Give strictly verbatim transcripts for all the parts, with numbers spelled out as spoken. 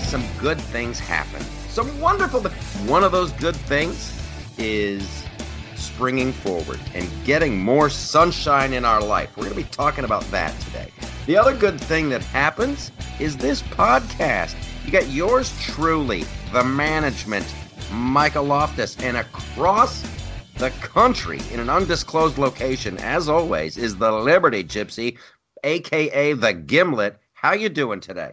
some good things happen. Some wonderful th- One of those good things is springing forward and getting more sunshine in our life. We're going to be talking about that today. The other good thing that happens is this podcast. You got yours truly, the management, Michael Loftus, and across the country in an undisclosed location, as always, is the Liberty Gypsy, a k a the Gimlet. How you doing today?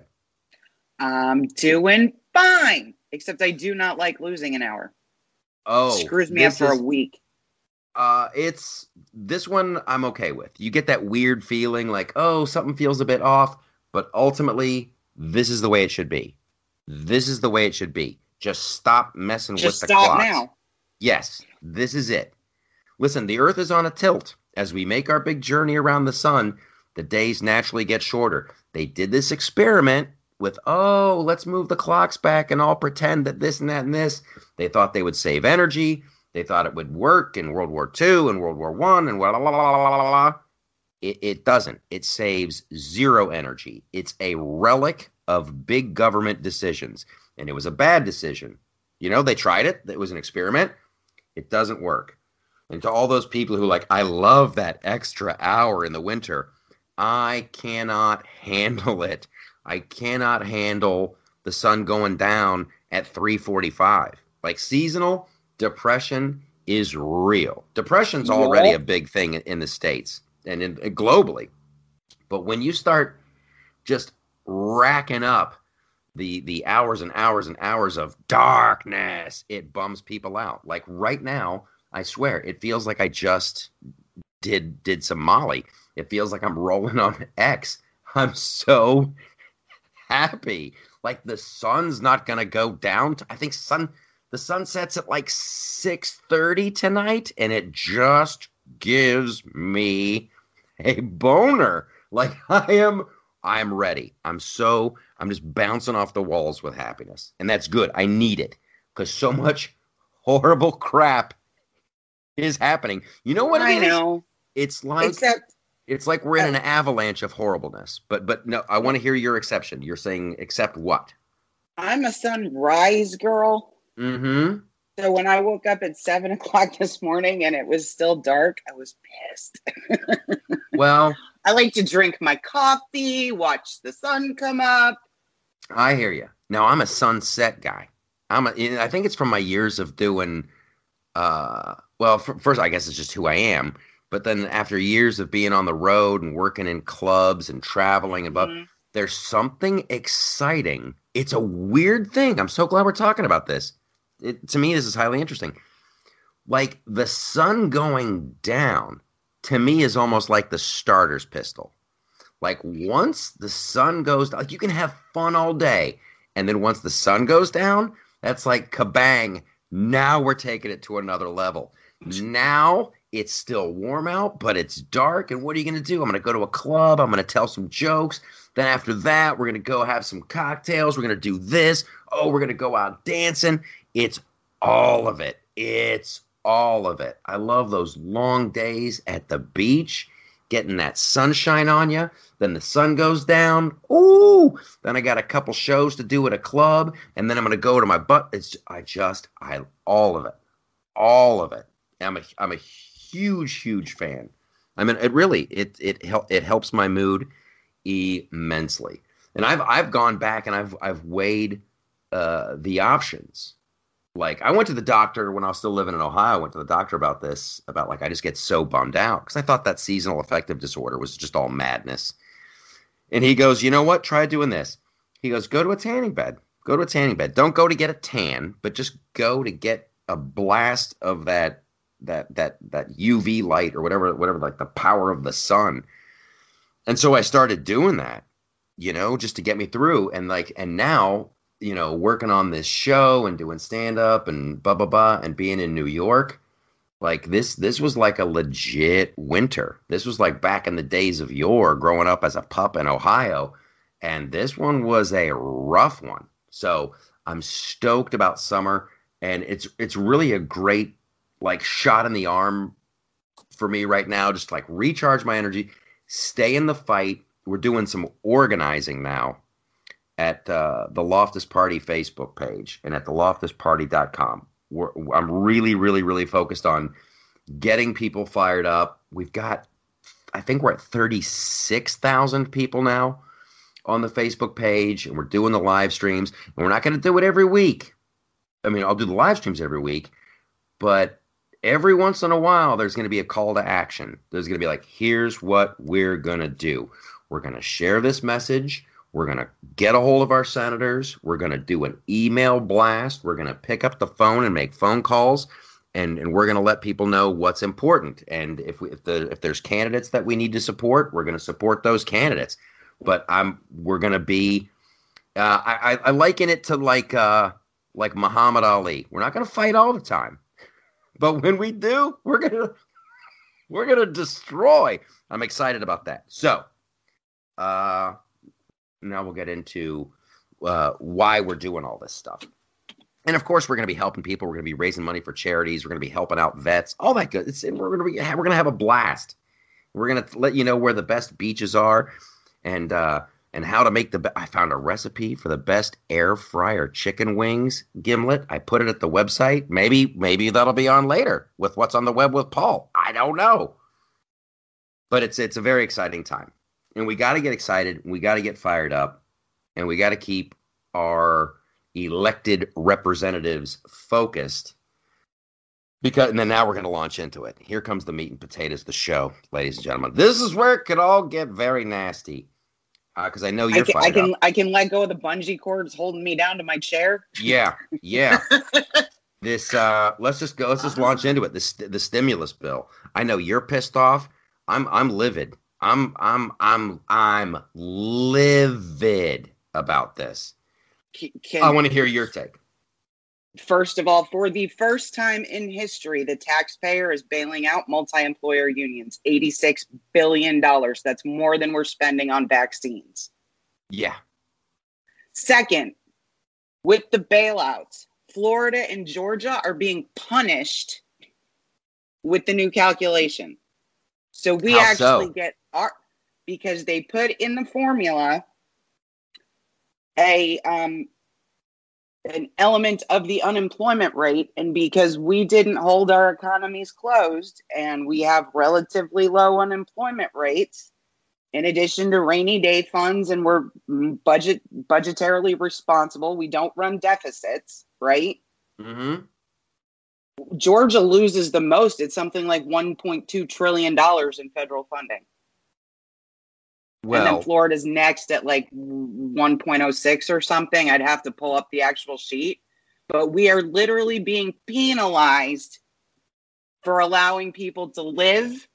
I'm doing fine, except I do not like losing an hour. Oh, it screws me up for is, a week. Uh, it's this one I'm okay with. You get that weird feeling like, oh, something feels a bit off, but ultimately, this is the way it should be. This is the way it should be. Just stop messing Just with the stop clocks. now. Yes, this is it. Listen, the Earth is on a tilt. As we make our big journey around the sun, the days naturally get shorter. They did this experiment with, oh, let's move the clocks back and all pretend that this and that and this. They thought they would save energy. They thought it would work in World War Two and World War One and blah, blah, blah, blah, blah, blah. It, it doesn't. It saves zero energy. It's a relic of big government decisions. And it was a bad decision. You know, they tried it. It was an experiment. It doesn't work. And to all those people who are like, I love that extra hour in the winter, I cannot handle it. I cannot handle the sun going down at three forty-five. Like seasonal depression is real. Depression's already a big thing in the States and in, globally. But when you start just racking up the the hours and hours and hours of darkness, it bums people out. Like right now, I swear, it feels like I just did did some Molly. It feels like I'm rolling on X. I'm so happy. Like the sun's not gonna go down. To, I think sun the sun sets at like six thirty tonight, and it just gives me a boner. Like I am I am ready. I'm so I'm just bouncing off the walls with happiness. And that's good. I need it. Because so much horrible crap is happening. You know what it I is? know. It's like Except It's like we're in uh, an avalanche of horribleness. But but no, I want to hear your exception. You're saying except what? I'm a sunrise girl. Mm-hmm. So when I woke up at seven o'clock this morning and it was still dark, I was pissed. Well, I like to drink my coffee, watch the sun come up. I hear you. Now I'm a sunset guy. I'm a, I think it's from my years of doing. Uh, well, f- first I guess it's just who I am. But then after years of being on the road and working in clubs and traveling and blah, Mm-hmm. there's something exciting. It's a weird thing. I'm so glad we're talking about this. It, to me, this is highly interesting. Like the sun going down, to me, is almost like the starter's pistol. Like once the sun goes down, like you can have fun all day. And then once the sun goes down, that's like kabang. Now we're taking it to another level. Now it's still warm out, but it's dark. And what are you going to do? I'm going to go to a club. I'm going to tell some jokes. Then after that, we're going to go have some cocktails. We're going to do this. Oh, we're going to go out dancing. It's all of it. It's all of it. I love those long days at the beach, getting that sunshine on you. Then the sun goes down. Ooh. Then I got a couple shows to do at a club. And then I'm going to go to my butt. It's, I just, I, all of it. All of it. I'm a, I'm a huge, huge fan. I mean, it really, it, it, hel- it helps my mood immensely. And I've, I've gone back and I've, I've weighed uh, the options. Like I went to the doctor when I was still living in Ohio. I went to the doctor about this, about like, I just get so bummed out because I thought that seasonal affective disorder was just all madness. And he goes, you know what? Try doing this. He goes, go to a tanning bed. Go to a tanning bed. Don't go to get a tan, but just go to get a blast of that that that that U V light or whatever, whatever, like the power of the sun. And so I started doing that, you know, just to get me through. And like, and now, you know, working on this show and doing stand up and blah blah blah and being in New York, like this this was like a legit winter. This was like back in the days of yore, growing up as a pup in Ohio. And this one was a rough one. So I'm stoked about summer. And it's it's really a great like shot in the arm for me right now. Just like recharge my energy, stay in the fight. We're doing some organizing now. at uh, the Loftus Party Facebook page and at the loftus party dot com. We're, I'm really, really, really focused on getting people fired up. We've got, I think we're at thirty-six thousand people now on the Facebook page, and we're doing the live streams. And we're not going to do it every week. I mean, I'll do the live streams every week, but every once in a while, there's going to be a call to action. There's going to be like, here's what we're going to do. We're going to share this message. We're going to get a hold of our senators. We're going to do an email blast. We're going to pick up the phone and make phone calls, and, and we're going to let people know what's important. And if we, if the if there's candidates that we need to support, we're going to support those candidates. But I'm we're going to be uh, I, I I liken it to like uh, like Muhammad Ali. We're not going to fight all the time, but when we do, we're gonna we're gonna destroy. I'm excited about that. So. Uh, Now we'll get into uh, why we're doing all this stuff. And, of course, we're going to be helping people. We're going to be raising money for charities. We're going to be helping out vets, all that good. It's, we're going to be we're going to have a blast. We're going to let you know where the best beaches are and uh, and how to make the be- – I found a recipe for the best air fryer chicken wings, Gimlet. I put it at the website. Maybe, maybe that'll be on later with What's on the Web with Paul. I don't know. But it's it's a very exciting time. And we got to get excited. We got to get fired up. And we got to keep our elected representatives focused. Because, and then now we're going to launch into it. Here comes the meat and potatoes, the show, ladies and gentlemen. This is where it could all get very nasty. Because uh, I know you're I can, fired I can, up. I can let go of the bungee cords holding me down to my chair. Yeah, yeah. This, uh, let's just go. Let's just launch into it. This, the stimulus bill. I know you're pissed off. I'm, I'm livid. I'm I'm I'm I'm livid about this. Can, I want to hear your take. First of all, for the first time in history, the taxpayer is bailing out multi-employer unions. eighty-six billion dollars. That's more than we're spending on vaccines. Yeah. Second, with the bailouts, Florida and Georgia are being punished with the new calculation. So we How actually so? get our, because they put in the formula a um, an element of the unemployment rate, and because we didn't hold our economies closed and we have relatively low unemployment rates, in addition to rainy day funds, and we're budget budgetarily responsible, we don't run deficits, right? Mm-hmm. Georgia loses the most. It's something like one point two trillion dollars in federal funding. Well, and then Florida's next at like one point oh six or something. I'd have to pull up the actual sheet. But we are literally being penalized for allowing people to live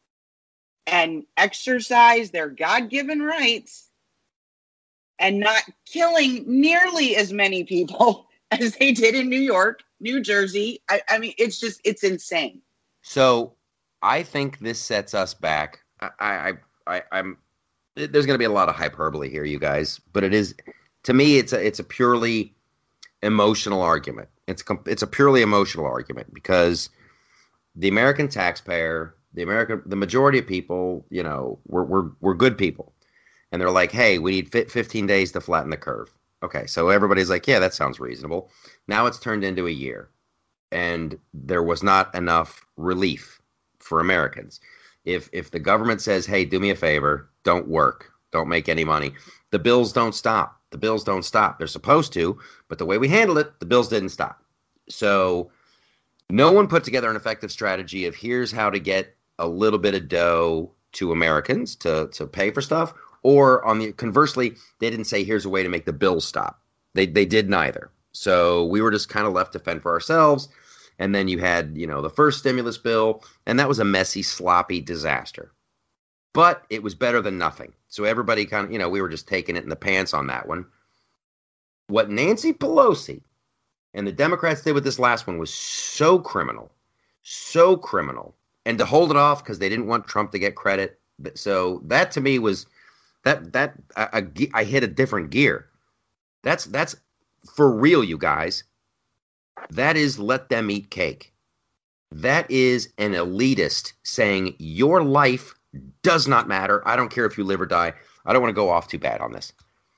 and exercise their God-given rights and not killing nearly as many people as they did in New York, New Jersey. I, I mean, it's just, it's insane. So I think this sets us back. I, I, I I'm, there's going to be a lot of hyperbole here, you guys, but it is, to me, it's a, it's a purely emotional argument. It's, it's a purely emotional argument because the American taxpayer, the American, the majority of people, you know, we're, we're, we're good people. And they're like, hey, we need fifteen days to flatten the curve. Okay, so everybody's like, yeah, that sounds reasonable. Now it's turned into a year, and there was not enough relief for Americans. If if the government says, hey, do me a favor, don't work, don't make any money, the bills don't stop. The bills don't stop. They're supposed to, but the way we handled it, the bills didn't stop. So no one put together an effective strategy of here's how to get a little bit of dough to Americans to, to pay for stuff. Or on the conversely, they didn't say here's a way to make the bills stop. They they did neither. So we were just kind of left to fend for ourselves. And then you had, you know, the first stimulus bill, and that was a messy, sloppy disaster. But it was better than nothing. So everybody kind of, you know, we were just taking it in the pants on that one. What Nancy Pelosi and the Democrats did with this last one was so criminal, so criminal. And to hold it off because they didn't want Trump to get credit. So that to me was that that I, I, I hit a different gear. That's that's for real, you guys. That is let them eat cake. That is an elitist saying your life does not matter. I don't care if you live or die. I don't want to go off too bad on this.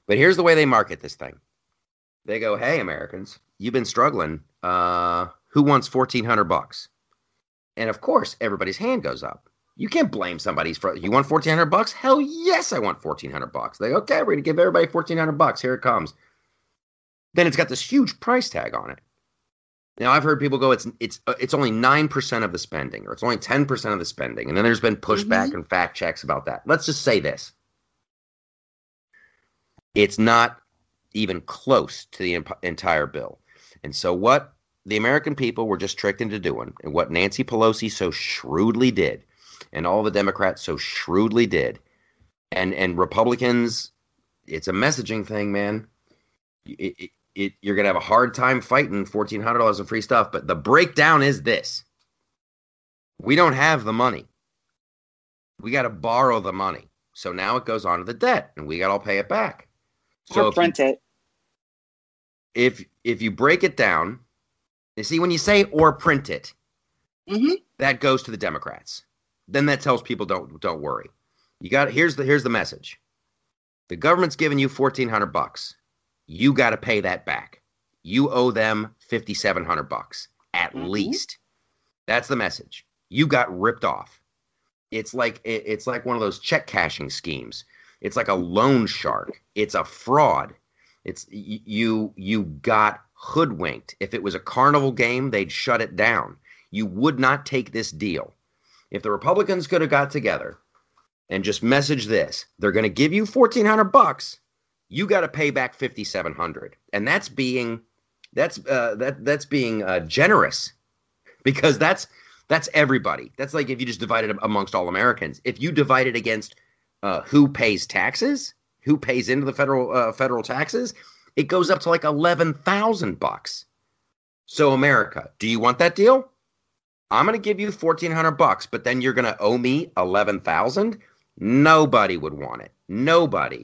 But here's the way they market this thing. They go, "Hey, Americans, you've been struggling. Uh, who wants fourteen hundred bucks?" And of course, everybody's hand goes up. You can't blame somebody's for you want fourteen hundred bucks? Hell yes, I want fourteen hundred bucks. They go, "Okay, we're gonna give everybody fourteen hundred bucks. Here it comes." Then it's got this huge price tag on it. Now I've heard people go, "It's it's uh, it's only nine percent of the spending, or it's only ten percent of the spending," and then there's been pushback mm-hmm. and fact checks about that. Let's just say this: it's not even close to the imp- entire bill. And so what the American people were just tricked into doing, and what Nancy Pelosi so shrewdly did, and all the Democrats so shrewdly did, and and Republicans, it's a messaging thing, man. It, it, it, you're going to have a hard time fighting fourteen hundred dollars in free stuff, but the breakdown is this. We don't have the money. We got to borrow the money. So now it goes on to the debt, and we got to all pay it back. So or print you, it. If if you break it down, you see when you say or print it, mm-hmm. that goes to the Democrats. Then that tells people don't don't worry. You got here's the here's the message. The government's giving you fourteen hundred bucks. You got to pay that back. You owe them fifty-seven hundred bucks at mm-hmm. least. That's the message. You got ripped off. It's like it, it's like one of those check cashing schemes. It's like a loan shark. It's a fraud. It's you you got hoodwinked. If it was a carnival game, they'd shut it down. You would not take this deal. If the Republicans could have got together and just messaged this, they're going to give you fourteen hundred bucks. You got to pay back fifty-seven hundred. And that's being that's uh, that that's being uh, generous, because that's that's everybody. That's like if you just divide it amongst all Americans. If you divide it against uh, who pays taxes, who pays into the federal uh, federal taxes, it goes up to like eleven thousand bucks. So America, do you want that deal? I'm going to give you fourteen hundred bucks, but then you're going to owe me eleven thousand. Nobody would want it. Nobody.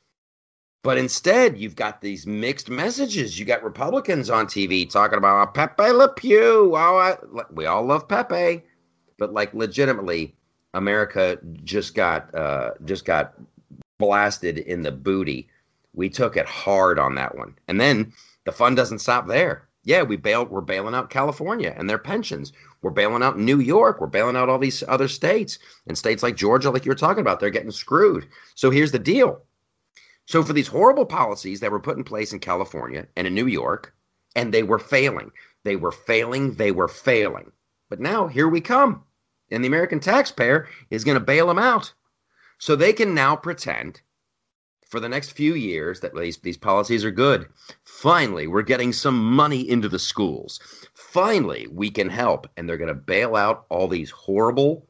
But instead, you've got these mixed messages. You got Republicans on T V talking about Pepe Le Pew. Oh, I, we all love Pepe, but like legitimately, America just got uh, just got blasted in the booty. We took it hard on that one, and then the fun doesn't stop there. Yeah, we bailed. We're bailing out California and their pensions. We're bailing out New York. We're bailing out all these other states, and states like Georgia, like you were talking about, they're getting screwed. So here's the deal. So for these horrible policies that were put in place in California and in New York, and they were failing, they were failing, they were failing. But now here we come, and the American taxpayer is going to bail them out. So they can now pretend for the next few years that these, these policies are good. Finally, we're getting some money into the schools. Finally, we can help. And they're going to bail out all these horrible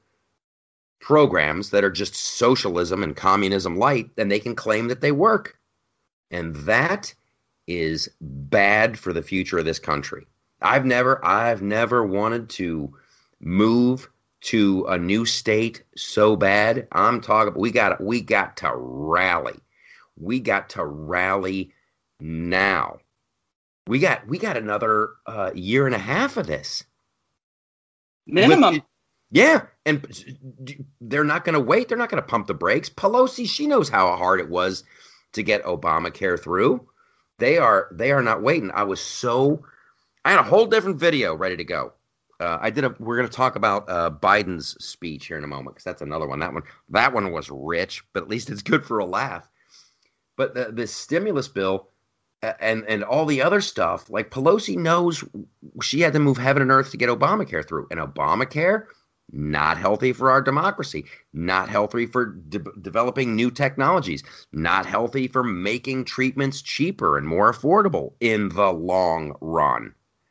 programs that are just socialism and communism light, and they can claim that they work. And that is bad for the future of this country. I've never, I've never wanted to move to a new state so bad. I'm talking, we got, we got to rally. We got to rally now. We got, we got another uh, year and a half of this. Minimum. With, yeah. And they're not going to wait. They're not going to pump the brakes. Pelosi, she knows how hard it was to get Obamacare through. They are, they are not waiting. I was so, I had a whole different video ready to go. Uh, I did a, we're going to talk about uh, Biden's speech here in a moment, because that's another one. That one, that one was rich, but at least it's good for a laugh. But the, the stimulus bill and, and all the other stuff, like Pelosi knows she had to move heaven and earth to get Obamacare through. And Obamacare, not healthy for our democracy, not healthy for de- developing new technologies, not healthy for making treatments cheaper and more affordable in the long run.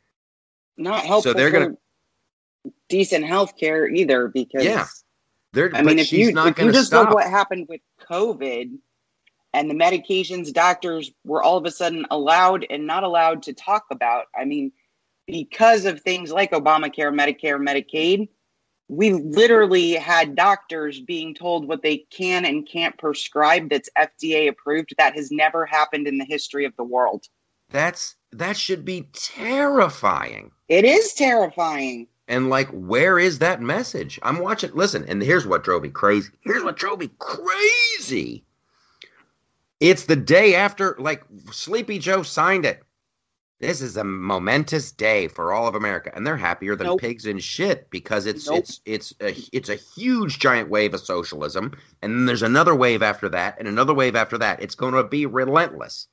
Not helpful so they're for gonna, decent health care either, because yeah, they're, I mean, if you, if you just stop. look what happened with COVID and the medications doctors were all of a sudden allowed and not allowed to talk about, I mean, because of things like Obamacare, Medicare, Medicaid, we literally had doctors being told what they can and can't prescribe that's F D A approved. That has never happened in the history of the world. That's that should be terrifying. It is terrifying. And like, where is that message? I'm watching. Listen, and here's what drove me crazy. Here's what drove me crazy. It's the day after, like, Sleepy Joe signed it. This is a momentous day for all of America, and they're happier than Nope. pigs in shit because it's Nope. it's it's a, it's a huge giant wave of socialism, and then there's another wave after that, and another wave after that. It's going to be relentless.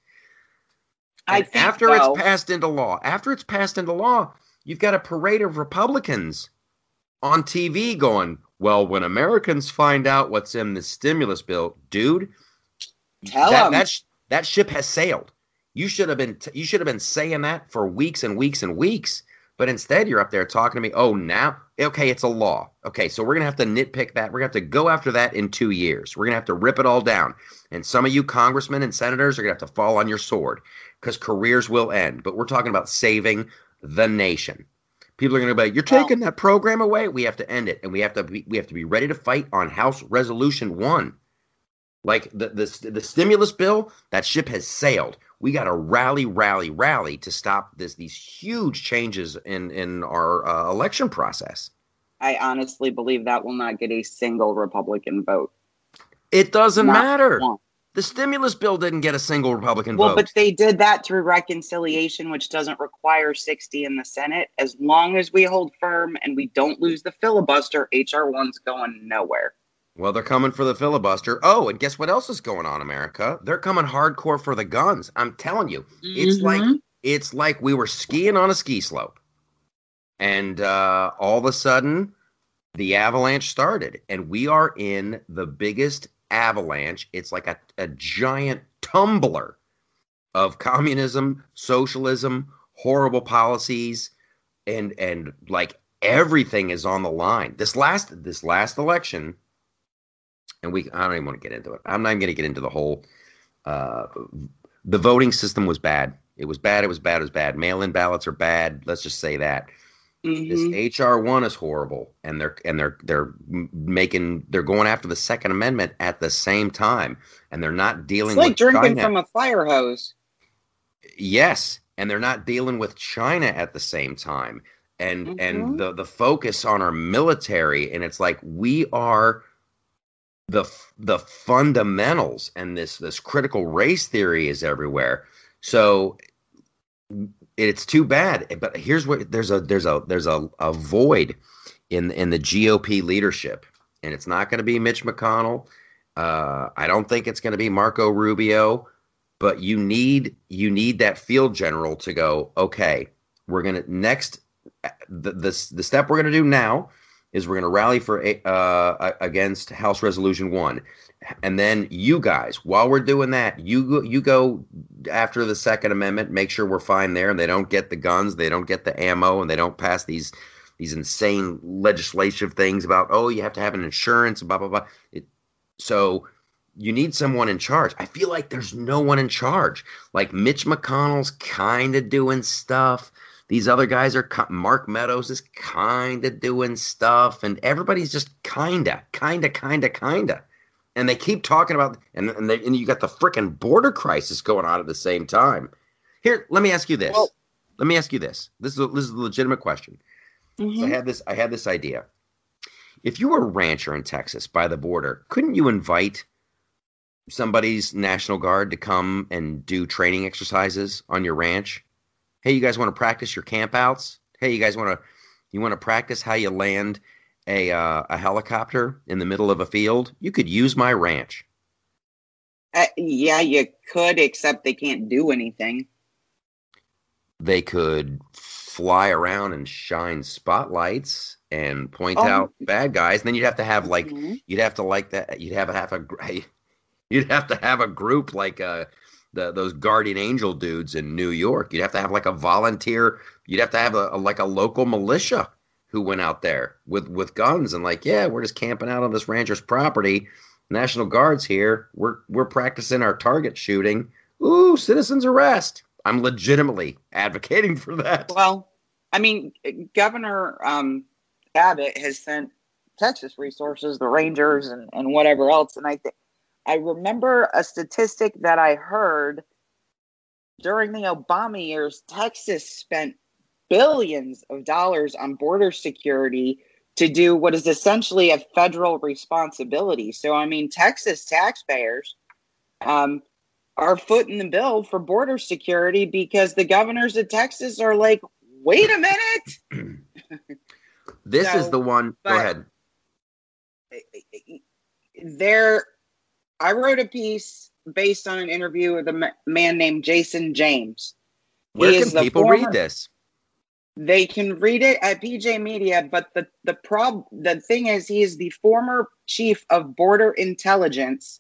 I And think after though, it's passed into law, after it's passed into law, you've got a parade of Republicans on T V going, "Well, when Americans find out what's in the stimulus bill, dude, tell that them. that sh- that ship has sailed. You should have been t- you should have been saying that for weeks and weeks and weeks. But instead, you're up there talking to me. Oh, now okay, it's a law. Okay, so we're gonna have to nitpick that. We're gonna have to go after that in two years. We're gonna have to rip it all down. And some of you congressmen and senators are gonna have to fall on your sword because careers will end. But we're talking about saving the nation. People are going to be like, "You're Well, taking that program away. We have to end it, and we have to be, we have to be ready to fight on House Resolution One." Like the the the stimulus bill, that ship has sailed. We got to rally, rally, rally to stop this these huge changes in in our uh, election process. I honestly believe that will not get a single Republican vote. It doesn't Not matter. one. The stimulus bill didn't get a single Republican Well, vote. but they did that through reconciliation, which doesn't require sixty in the Senate. As long as we hold firm and we don't lose the filibuster, H R one's going nowhere. Well, they're coming for the filibuster. Oh, and guess what else is going on, America? They're coming hardcore for the guns. I'm telling you, it's like Mhm. it's like we were skiing on a ski slope, and uh, all of a sudden, the avalanche started, and we are in the biggest avalanche. It's like a, a giant tumbler of communism, socialism, horrible policies, and and like everything is on the line. This last this last election. And we, I don't even want to get into it. I'm not even going to get into the whole, uh, the voting system was bad. It was bad. It was bad. It was bad. Mail-in ballots are bad. Let's just say that. Mhm. This H R one is horrible, and they're and they're they're making they're going after the Second Amendment at the same time, and they're not dealing It's like with drinking China. from a fire hose. Yes, and they're not dealing with China at the same time, and Mhm. and the the focus on our military, and it's like we are the the fundamentals, and this this critical race theory is everywhere. So it's too bad. But here's what there's a there's a there's a, a void in in the G O P leadership, and it's not going to be Mitch McConnell. Uh, I don't think it's going to be Marco Rubio, but you need you need that field general to go, okay, we're going to next the, the the step we're going to do now is we're going to rally for uh, against House Resolution One, and then you guys, while we're doing that, you go, you go after the Second Amendment, make sure we're fine there, and they don't get the guns, they don't get the ammo, and they don't pass these these insane legislative things about, oh, you have to have an insurance, blah blah blah. It, so you need someone in charge. I feel like there's no one in charge. Like Mitch McConnell's kind of doing stuff. These other guys are, Mark Meadows is kind of doing stuff, and everybody's just kind of, kind of, kind of, kind of. And they keep talking about, and and, they, and you got the freaking border crisis going on at the same time. Here, let me ask you this. Well, let me ask you this. This is a, this is a legitimate question. Mhm. So I had this. I had this idea. If you were a rancher in Texas by the border, couldn't you invite somebody's National Guard to come and do training exercises on your ranch? Hey, you guys want to practice your campouts? Hey, you guys want to you want to practice how you land a uh, a helicopter in the middle of a field? You could use my ranch. Uh, yeah, you could, except they can't do anything. They could fly around and shine spotlights and point Oh. out bad guys. And then you'd have to have like Mhm. you'd have to like that. You'd have to have a you'd have to have a group like uh the those guardian angel dudes in New York. You'd have to have like a volunteer. You'd have to have a, a like a local militia who went out there with with guns and like, yeah, we're just camping out on this rancher's property. National Guard's here. We're we're practicing our target shooting. Ooh, citizens arrest. I'm legitimately advocating for that. Well, I mean, Governor um, Abbott has sent Texas resources, the Rangers, and, and whatever else. And I think I remember a statistic that I heard during the Obama years. Texas spent billions of dollars on border security to do what is essentially a federal responsibility. So, I mean, Texas taxpayers um, our foot in the bill for border security because the governors of Texas are like, wait a minute. This so, is the one. Go ahead. There, I wrote a piece based on an interview with a man named Jason James. Where can people former, read this? They can read it at P J Media, but the the prob the thing is, he is the former chief of border intelligence,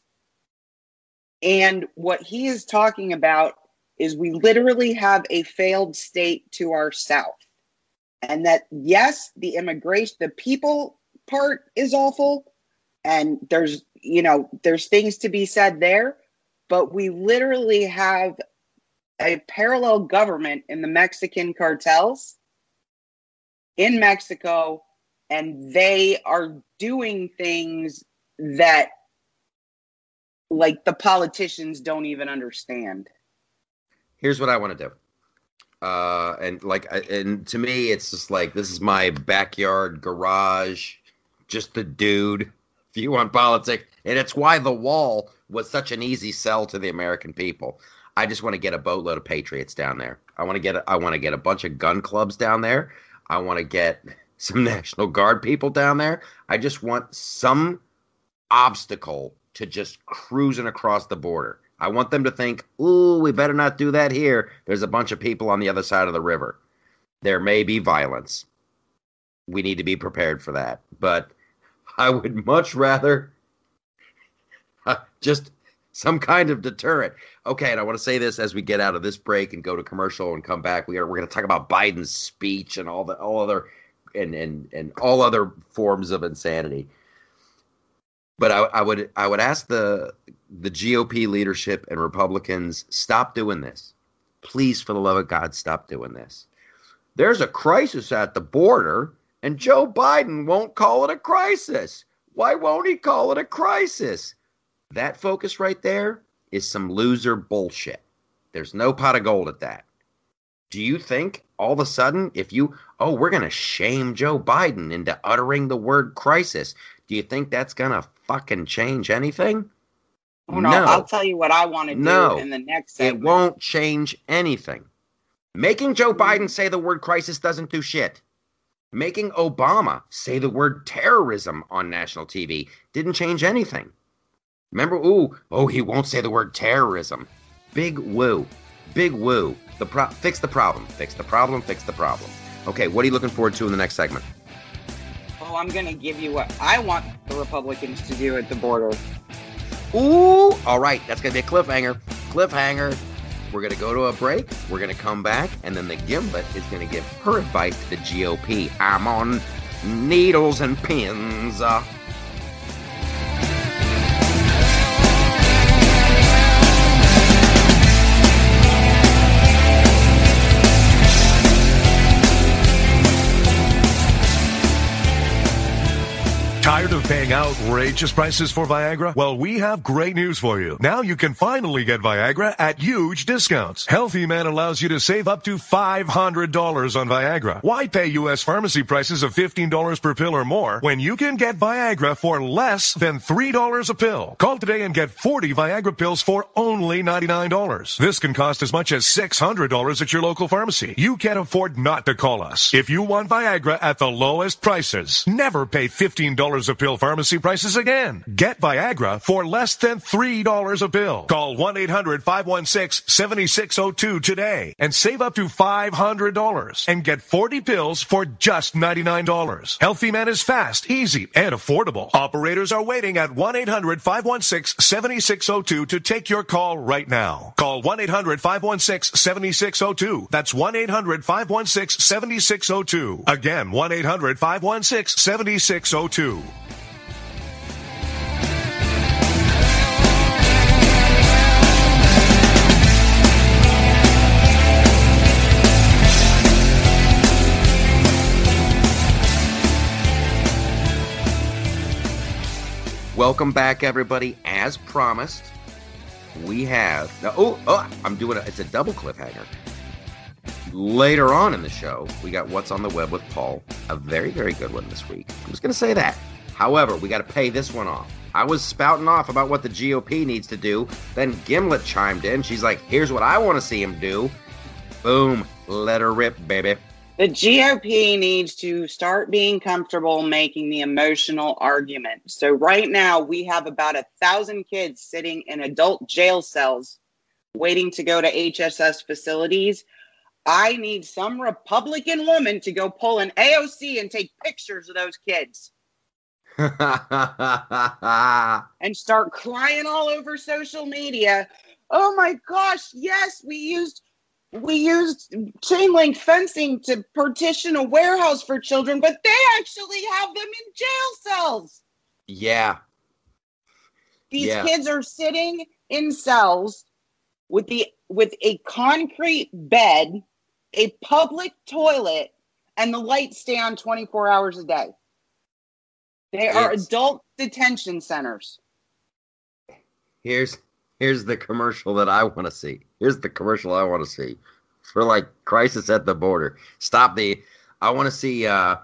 and what he is talking about is we literally have a failed state to our south, and that yes, the immigration, the people part is awful, and there's you know there's things to be said there, but we literally have a parallel government in the Mexican cartels in Mexico, and they are doing things that like the politicians don't even understand. Here's what I want to do. Uh, and like, and to me, it's just like, this is my backyard garage, just a dude view on politics. And it's why the wall was such an easy sell to the American people. I just want to get a boatload of patriots down there. I want to get, a, I want to get a bunch of gun clubs down there. I want to get some National Guard people down there. I just want some obstacle to just cruising across the border. I want them to think, ooh, we better not do that here. There's a bunch of people on the other side of the river. There may be violence. We need to be prepared for that. But I would much rather uh, just some kind of deterrent. Okay, and I want to say this as we get out of this break and go to commercial and come back. We are we're going to talk about Biden's speech and all the all other and and and all other forms of insanity. But I, I would I would ask the the G O P leadership and Republicans, stop doing this. Please, for the love of God, stop doing this. There's a crisis at the border, and Joe Biden won't call it a crisis. Why won't he call it a crisis? That focus right there is some loser bullshit. There's no pot of gold at that. Do you think all of a sudden, if you, oh, we're going to shame Joe Biden into uttering the word crisis, do you think that's going to fucking change anything? Oh, no, no. I'll tell you what I want to do no, in the next segment. It won't change anything. Making Joe Biden say the word crisis doesn't do shit. Making Obama say the word terrorism on national T V didn't change anything. Remember, ooh, oh, he won't say the word terrorism. Big woo. Big woo. The pro- fix the problem. Fix the problem. Fix the problem. Okay, what are you looking forward to in the next segment? Oh, I'm going to give you what I want the Republicans to do at the border. Ooh, all right. That's going to be a cliffhanger. Cliffhanger. We're going to go to a break. We're going to come back, and then the Gimlet is going to give her advice to the G O P. I'm on needles and pins. Uh, Tired of paying outrageous prices for Viagra? Well, we have great news for you. Now you can finally get Viagra at huge discounts. Healthy Man allows you to save up to five hundred dollars on Viagra. Why pay U S pharmacy prices of fifteen dollars per pill or more when you can get Viagra for less than three dollars a pill? Call today and get forty Viagra pills for only ninety-nine dollars. This can cost as much as six hundred dollars at your local pharmacy. You can't afford not to call us. If you want Viagra at the lowest prices, never pay fifteen dollars a pill pharmacy prices again. Get Viagra for less than three dollars a pill. Call one eight hundred five one six seven six zero two today and save up to five hundred dollars and get forty pills for just ninety-nine dollars. Healthy Man is fast, easy, and affordable. Operators are waiting at one eight hundred five one six seven six zero two to take your call right now. Call one eight hundred five one six seven six zero two. That's one eight hundred five one six seven six zero two. Again, one eight hundred five one six seven six zero two. Welcome back, everybody. As promised, we have now. Oh, oh, I'm doing it. It's a double cliffhanger. Later on in the show, we got What's on the Web with Paul, a very, very good one this week. I'm just going to say that. However, we got to pay this one off. I was spouting off about what the G O P needs to do. Then Gimlet chimed in. She's like, here's what I want to see him do. Boom. Let her rip, baby. The G O P needs to start being comfortable making the emotional argument. So right now we have about a thousand kids sitting in adult jail cells waiting to go to H S S facilities. I need some Republican woman to go pull an A O C and take pictures of those kids. And start crying all over social media. Oh my gosh, yes, we used we used chain link fencing to partition a warehouse for children, but they actually have them in jail cells. Yeah. These yeah. kids are sitting in cells with the with a concrete bed, a public toilet, and the lights stay on twenty-four hours a day. They are it's, adult detention centers. Here's here's the commercial that I want to see. Here's the commercial I want to see for like crisis at the border. Stop the. I want to see uh,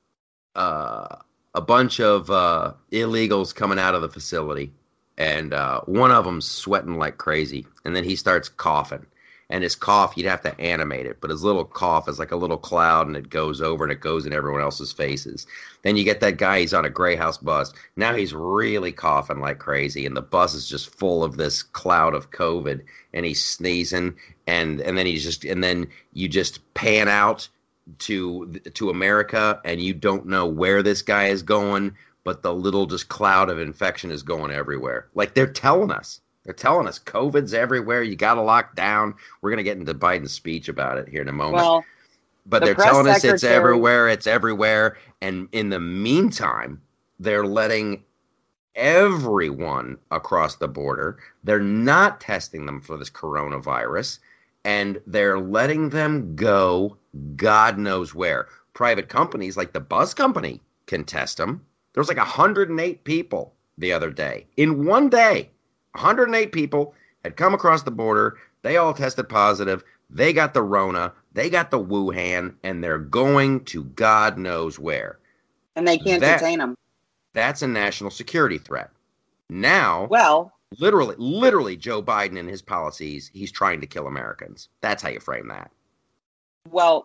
uh, a bunch of uh, illegals coming out of the facility, and uh, one of them's sweating like crazy, and then he starts coughing. And his cough, you'd have to animate it, but his little cough is like a little cloud, and it goes over, and it goes in everyone else's faces. Then you get that guy, he's on a Grey House bus. Now he's really coughing like crazy, and the bus is just full of this cloud of COVID, and he's sneezing, and and then he's just, and then you just pan out to to America, and you don't know where this guy is going, but the little just cloud of infection is going everywhere. Like they're telling us. They're telling us COVID's everywhere. You got to lock down. We're going to get into Biden's speech about it here in a moment. Well, but the they're telling us it's everywhere. It's everywhere. And in the meantime, they're letting everyone across the border. They're not testing them for this coronavirus. And they're letting them go God knows where. Private companies like the bus company can test them. There was like one hundred eight people the other day. In one day. one hundred eight people had come across the border. They all tested positive. They got the Rona. They got the Wuhan, and they're going to God knows where. And they can't that, detain them. That's a national security threat. Now, well, literally, literally, Joe Biden and his policies, he's trying to kill Americans. That's how you frame that. Well,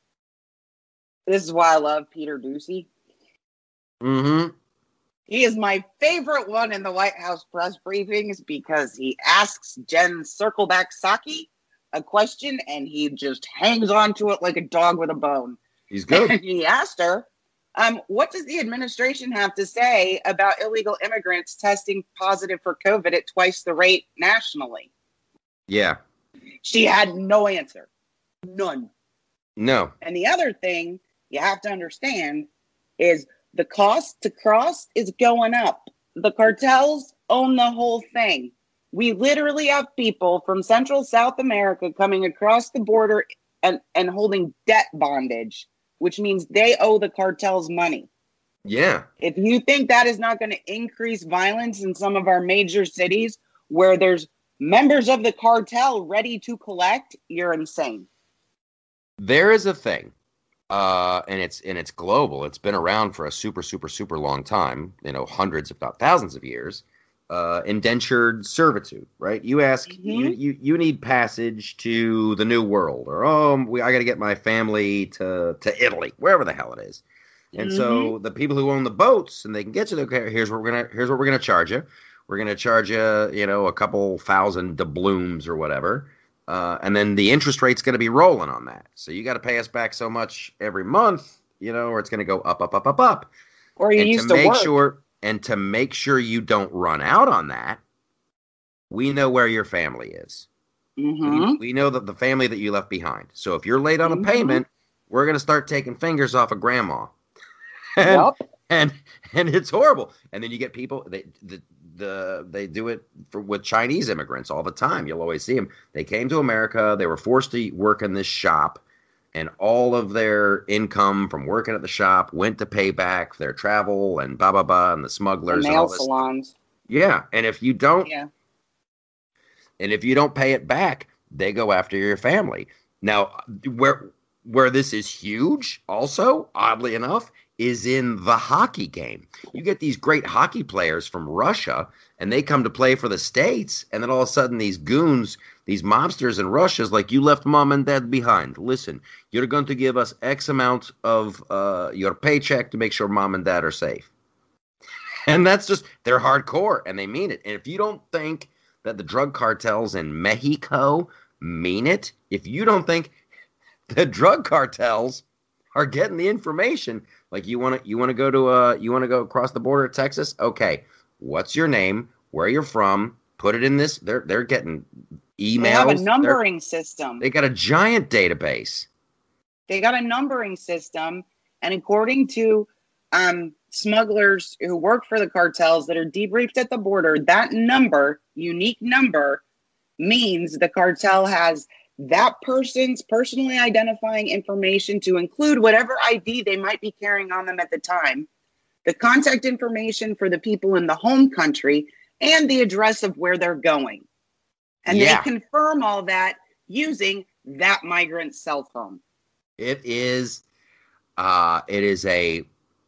this is why I love Peter Doocy. Mm-hmm. He is my favorite one in the White House press briefings because he asks Jen Circleback Psaki a question and he just hangs on to it like a dog with a bone. He's good. And he asked her, um, what does the administration have to say about illegal immigrants testing positive for COVID at twice the rate nationally? Yeah. She had no answer. None. No. And the other thing you have to understand is the cost to cross is going up. The cartels own the whole thing. We literally have people from Central South America coming across the border and, and holding debt bondage, which means they owe the cartels money. Yeah. If you think that is not going to increase violence in some of our major cities where there's members of the cartel ready to collect, you're insane. There is a thing. Uh, and it's and it's global. It's been around for a super, super, super long time, you know, hundreds, if not thousands of years. Uh, indentured servitude, right? You ask, mm-hmm. you, you you need passage to the New World, or oh, we, I got to get my family to to Italy, wherever the hell it is. And mm-hmm. so the people who own the boats and they can get you, okay, here's what we're gonna here's what we're gonna charge you. We're gonna charge you, you know, a couple thousand doubloons or whatever. Uh, and then the interest rate's going to be rolling on that. So you got to pay us back so much every month, you know, or it's going to go up, up, up, up, up. Or you and used to, to make work. Sure, and to make sure you don't run out on that, we know where your family is. Mm-hmm. We, we know that the family that you left behind. So if you're late on mm-hmm. a payment, we're going to start taking fingers off of grandma. and, yep. and and it's horrible. And then you get people, they, the, the they do it for, with Chinese immigrants all the time. You'll always see them. They came to America. They were forced to work in this shop. And all of their income from working at the shop went to pay back their travel and blah, blah, blah, and the smugglers. The and nail all this salons. Stuff. Yeah. And if you don't, yeah. and if you don't pay it back, they go after your family. Now, where where this is huge, also, oddly enough, is in the hockey game. You get these great hockey players from Russia, and they come to play for the States, and then all of a sudden these goons, these mobsters in Russia is like, you left mom and dad behind. Listen, you're going to give us X amount of uh, your paycheck to make sure mom and dad are safe. And that's just, they're hardcore, and they mean it. And if you don't think that the drug cartels in Mexico mean it, if you don't think the drug cartels are getting the information, like you want to you want to go to uh you want to go across the border to Texas, okay, what's your name, where you're from, put it in this, they're they're getting emails. They have a numbering they're, system. They got a giant database. They got a numbering system, and according to um smugglers who work for the cartels that are debriefed at the border, that number, unique number, means the cartel has that person's personally identifying information to include whatever I D they might be carrying on them at the time, the contact information for the people in the home country, and the address of where they're going. And yeah. They confirm all that using that migrant's cell phone. It is, uh, it is a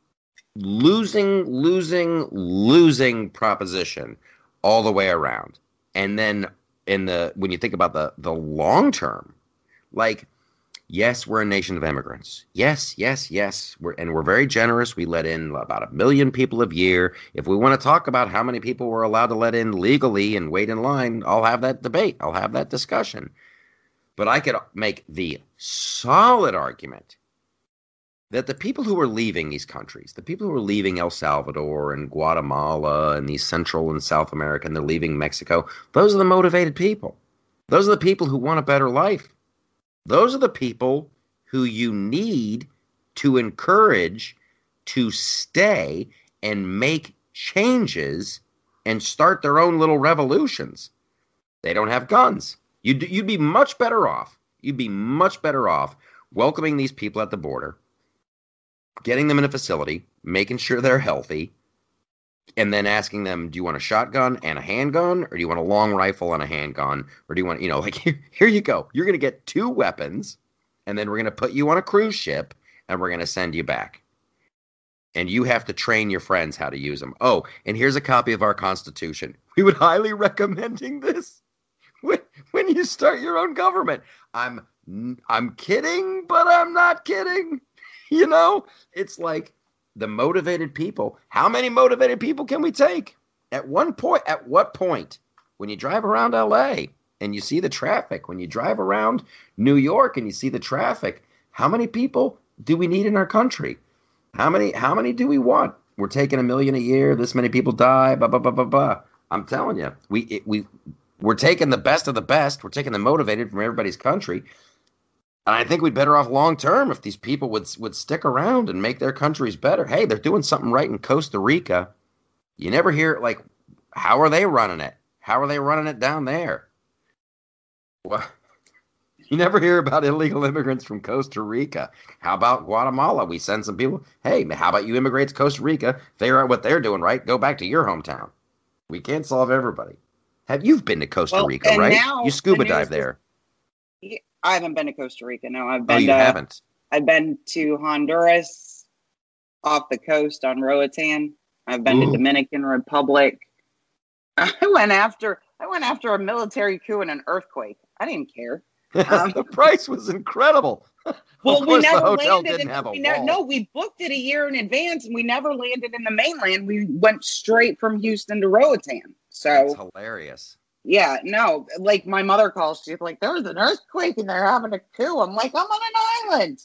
losing, losing, losing proposition all the way around. And then in the when you think about the the long term, like, yes, we're a nation of immigrants. Yes, yes, yes. We're and we're very generous. We let in about a million people a year. If we want to talk about how many people we're allowed to let in legally and wait in line, I'll have that debate. I'll have that discussion. But I could make the solid argument that the people who are leaving these countries, the people who are leaving El Salvador and Guatemala and these Central and South America, and they're leaving Mexico, those are the motivated people. Those are the people who want a better life. Those are the people who you need to encourage to stay and make changes and start their own little revolutions. They don't have guns. You'd, you'd be much better off. You'd be much better off welcoming these people at the border, getting them in a facility, making sure they're healthy, and then asking them, do you want a shotgun and a handgun, or do you want a long rifle and a handgun, or do you want, you know, like, here, here you go. You're going to get two weapons, and then we're going to put you on a cruise ship, and we're going to send you back. And you have to train your friends how to use them. Oh, and here's a copy of our Constitution. We would highly recommending this when, when you start your own government. I'm I'm kidding, but I'm not kidding. You know, it's like the motivated people. How many motivated people can we take? At one point, at what point, when you drive around L A and you see the traffic, when you drive around New York and you see the traffic, how many people do we need in our country? How many, how many do we want? We're taking a million a year. This many people die, blah, blah, blah, blah, blah. I'm telling you, we, it, we, we're taking the best of the best. We're taking the motivated from everybody's country. And I think we'd better off long term if these people would would stick around and make their countries better. Hey, they're doing something right in Costa Rica. You never hear, like, how are they running it? How are they running it down there? Well, you never hear about illegal immigrants from Costa Rica. How about Guatemala? We send some people. Hey, how about you immigrate to Costa Rica? Figure out what they're doing right. Go back to your hometown. We can't solve everybody. Have you been to Costa well, Rica, right? You scuba dive there. Yeah. I haven't been to Costa Rica. No, I've been. Oh, you to, haven't? I've been to Honduras, off the coast on Roatan. I've been Ooh. to Dominican Republic. I went after. I went after a military coup and an earthquake. I didn't care. Um, the price was incredible. Well, we never landed. In, we never, no, we booked it a year in advance, and we never landed in the mainland. We went straight from Houston to Roatan. So that's hilarious. Yeah, no, like my mother calls, she's like, there was an earthquake and they're having a coup. I'm like, I'm on an island.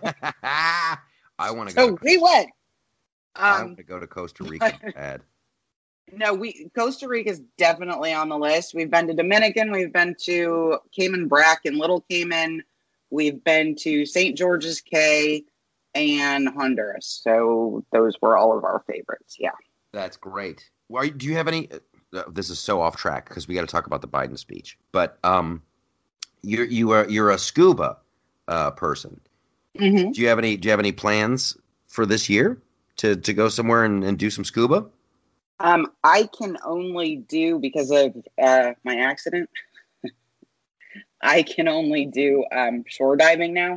I want to so go. So we went. Um, I want to go to Costa Rica. Bad. No, we Costa Rica is definitely on the list. We've been to Dominican. We've been to Cayman Brac and Little Cayman. We've been to Saint George's Cay and Honduras. So those were all of our favorites. Yeah. That's great. Well, do you have any... Uh, this is so off track because we got to talk about the Biden speech. But um, you're you are you're a scuba uh, person. Mm-hmm. Do you have any Do you have any plans for this year to, to go somewhere and, and do some scuba? Um, I can only do because of uh, my accident. I can only do um, shore diving now.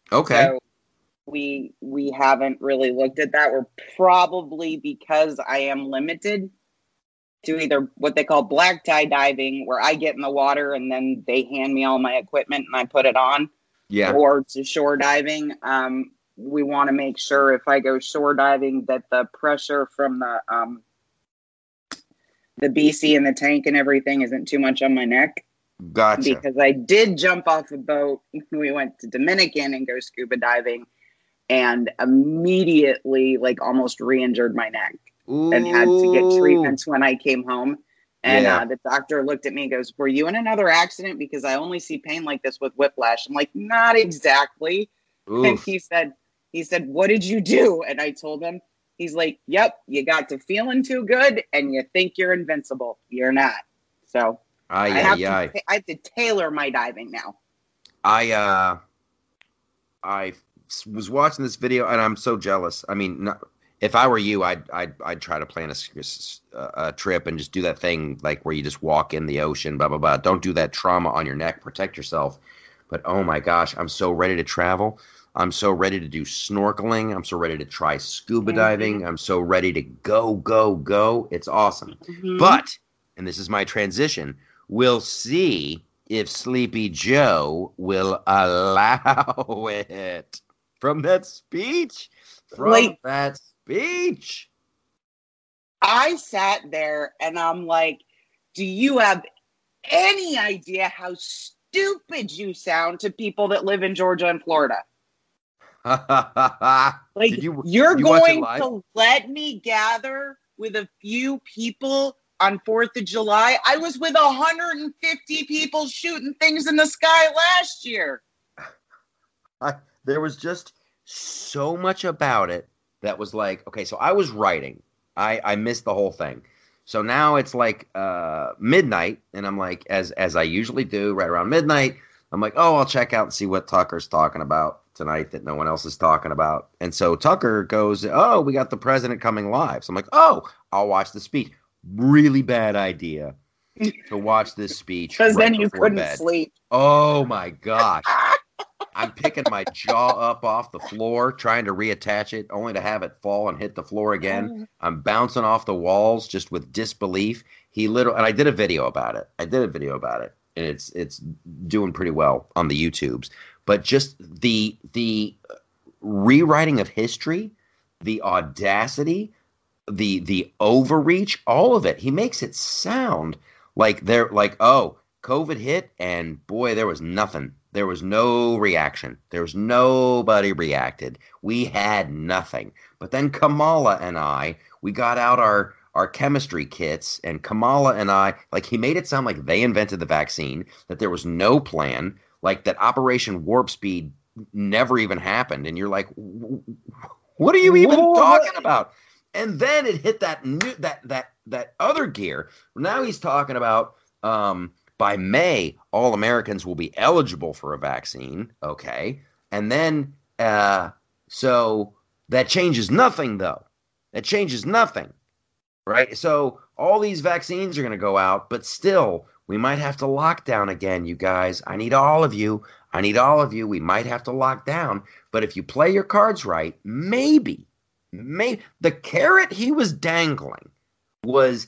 Okay. So we we haven't really looked at that. We're probably, because I am limited to either what they call black tie diving, where I get in the water and then they hand me all my equipment and I put it on, Yeah. or to shore diving. Um, we want to make sure if I go shore diving that the pressure from the um, the B C and the tank and everything isn't too much on my neck. Gotcha. Because I did jump off a boat. We went to Dominican and go scuba diving, and immediately, like, almost re-injured my neck. Ooh. And had to get treatments when I came home. And Yeah. uh, the doctor looked at me and goes, "Were you in another accident? Because I only see pain like this with whiplash." I'm like, "Not exactly." Oof. And he said, he said, "What did you do?" And I told him. He's like, "Yep, you got to feeling too good and you think you're invincible. You're not." So Aye, I, have aye, aye. to, I have to tailor my diving now. I uh, I was watching this video and I'm so jealous. I mean, not, if I were you, I'd I'd I'd try to plan a, a trip and just do that thing like where you just walk in the ocean, blah blah blah. Don't do that trauma on your neck. Protect yourself. But oh my gosh, I'm so ready to travel. I'm so ready to do snorkeling. I'm so ready to try scuba diving. Mm-hmm. I'm so ready to go go go. It's awesome. Mm-hmm. But, and this is my transition, we'll see if Sleepy Joe will allow it. From that speech. From Like, that speech. I sat there and I'm like, do you have any idea how stupid you sound to people that live in Georgia and Florida? Like, Did you, you're you watch it going live? to let me gather with a few people on fourth of July? I was with one hundred fifty people shooting things in the sky last year. I, there was just so much about it that was like, okay, so I was writing. I, I missed the whole thing. So now it's like uh, midnight, and I'm like, as as I usually do, right around midnight, I'm like, oh, I'll check out and see what Tucker's talking about tonight that no one else is talking about. And so Tucker goes, oh, we got the president coming live. So I'm like, oh, I'll watch the speech. Really bad idea to watch this speech Because right then you before couldn't bed. sleep. Oh my gosh. I'm picking my jaw up off the floor, trying to reattach it, only to have it fall and hit the floor again. I'm bouncing off the walls just with disbelief. He literally, and I did a video about it. I did a video about it, and it's it's doing pretty well on the YouTubes. But just the the rewriting of history, the audacity, the the overreach, all of it. He makes it sound like they're like, oh, COVID hit, and boy, there was nothing. There was no reaction. There was nobody reacted. We had nothing. But then Kamala and I, we got out our, our chemistry kits, and Kamala and I, like, he made it sound like they invented the vaccine, that there was no plan, like that Operation Warp Speed never even happened. And you're like, what are you even What? talking about? And then it hit that new, that that that other gear. Now he's talking about um by May, all Americans will be eligible for a vaccine. Okay. And then, uh, so that changes nothing, though. That changes nothing. Right. So all these vaccines are going to go out, but still, we might have to lock down again, you guys. I need all of you. I need all of you. We might have to lock down. But if you play your cards right, maybe, maybe the carrot he was dangling was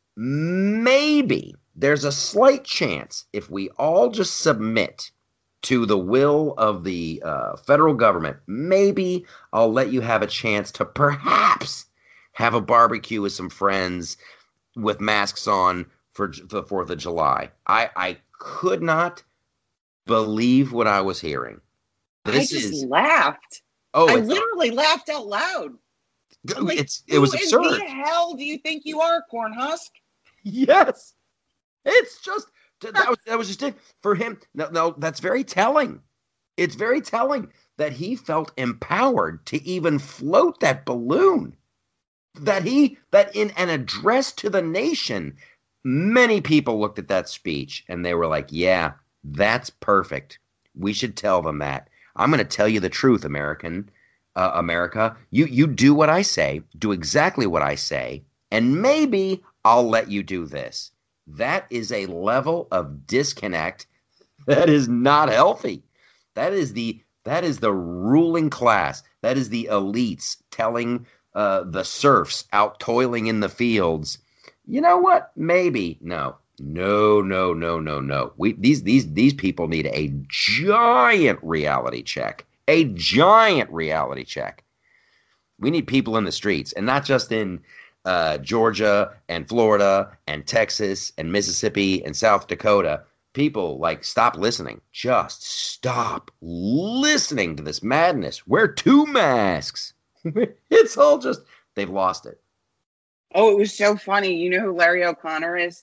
maybe. There's a slight chance if we all just submit to the will of the uh, federal government, maybe I'll let you have a chance to perhaps have a barbecue with some friends with masks on for the fourth of July. I, I could not believe what I was hearing. This I just is laughed. oh, I it's, literally laughed out loud. I'm like, it's it was who absurd. in the hell do you think you are, Cornhusk? Yes. It's just that was that was just it for him. No, no, that's very telling. It's very telling that he felt empowered to even float that balloon. That he that in an address to the nation, many people looked at that speech and they were like, "Yeah, that's perfect. We should tell them that. I'm going to tell you the truth, American, uh, America. You you do what I say, do exactly what I say, and maybe I'll let you do this." That is a level of disconnect that is not healthy. That is the That is the ruling class. That is the elites telling uh, the serfs out toiling in the fields, you know what? Maybe. No. No, no, no, no, no. We these these these people need a giant reality check. A giant reality check. We need people in the streets, and not just in uh, Georgia and Florida and Texas and Mississippi and South Dakota. People, like, stop listening. Just stop listening to this madness. Wear two masks. It's all just, they've lost it. Oh, it was so funny. You know who Larry O'Connor is?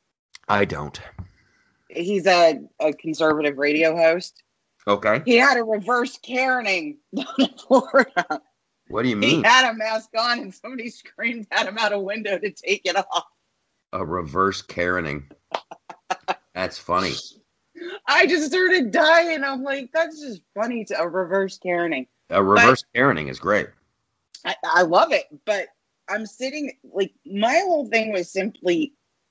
I don't. He's a, a conservative radio host. Okay. He had a reverse Karening down in Florida. What do you mean? He had a mask on and somebody screamed at him out a window to take it off. A reverse Karening. That's funny. I just started dying. I'm like, that's just funny. To a reverse Karening. A reverse but, Karening is great. I, I love it. But I'm sitting, like, my whole thing was simply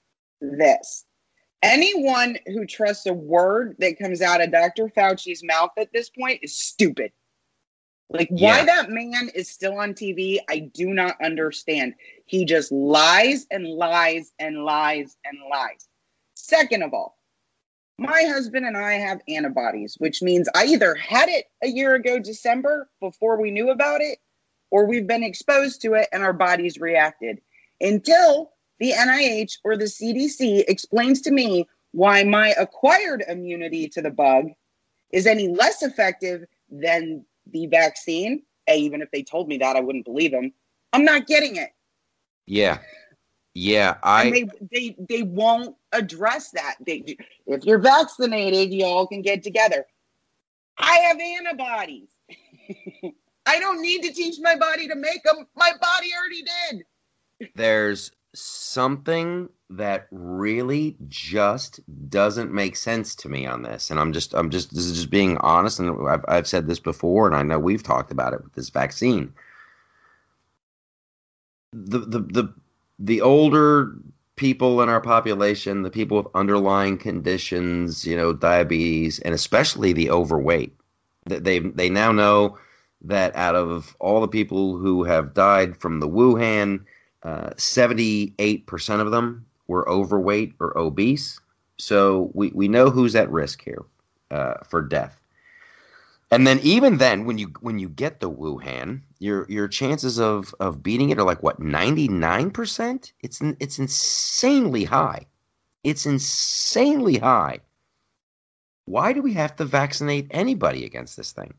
this. Anyone who trusts a word that comes out of Doctor Fauci's mouth at this point is stupid. Like, why yeah. that man is still on T V, I do not understand. He just lies and lies and lies and lies. Second of all, my husband and I have antibodies, which means I either had it a year ago, December, before we knew about it, or we've been exposed to it and our bodies reacted. Until the N I H or the C D C explains to me why my acquired immunity to the bug is any less effective than the vaccine. Hey, even if they told me that, I wouldn't believe them. I'm not getting it. Yeah. Yeah, I. And they, they they won't address that. They, if you're vaccinated, y'all can get together. I have antibodies. I don't need to teach my body to make them. My body already did. There's something that really just doesn't make sense to me on this, and I'm just I'm just this is just being honest, and I've I've said this before, and I know we've talked about it with this vaccine. The the the the older people in our population, the people with underlying conditions, you know, diabetes, and especially the overweight, they they now know that out of all the people who have died from the Wuhan, uh, seventy-eight percent of them were overweight or obese. So we, we know who's at risk here uh, for death. And then even then, when you when you get the Wuhan, your your chances of of beating it are like what, ninety-nine percent? It's it's insanely high. It's insanely high. Why do we have to vaccinate anybody against this thing?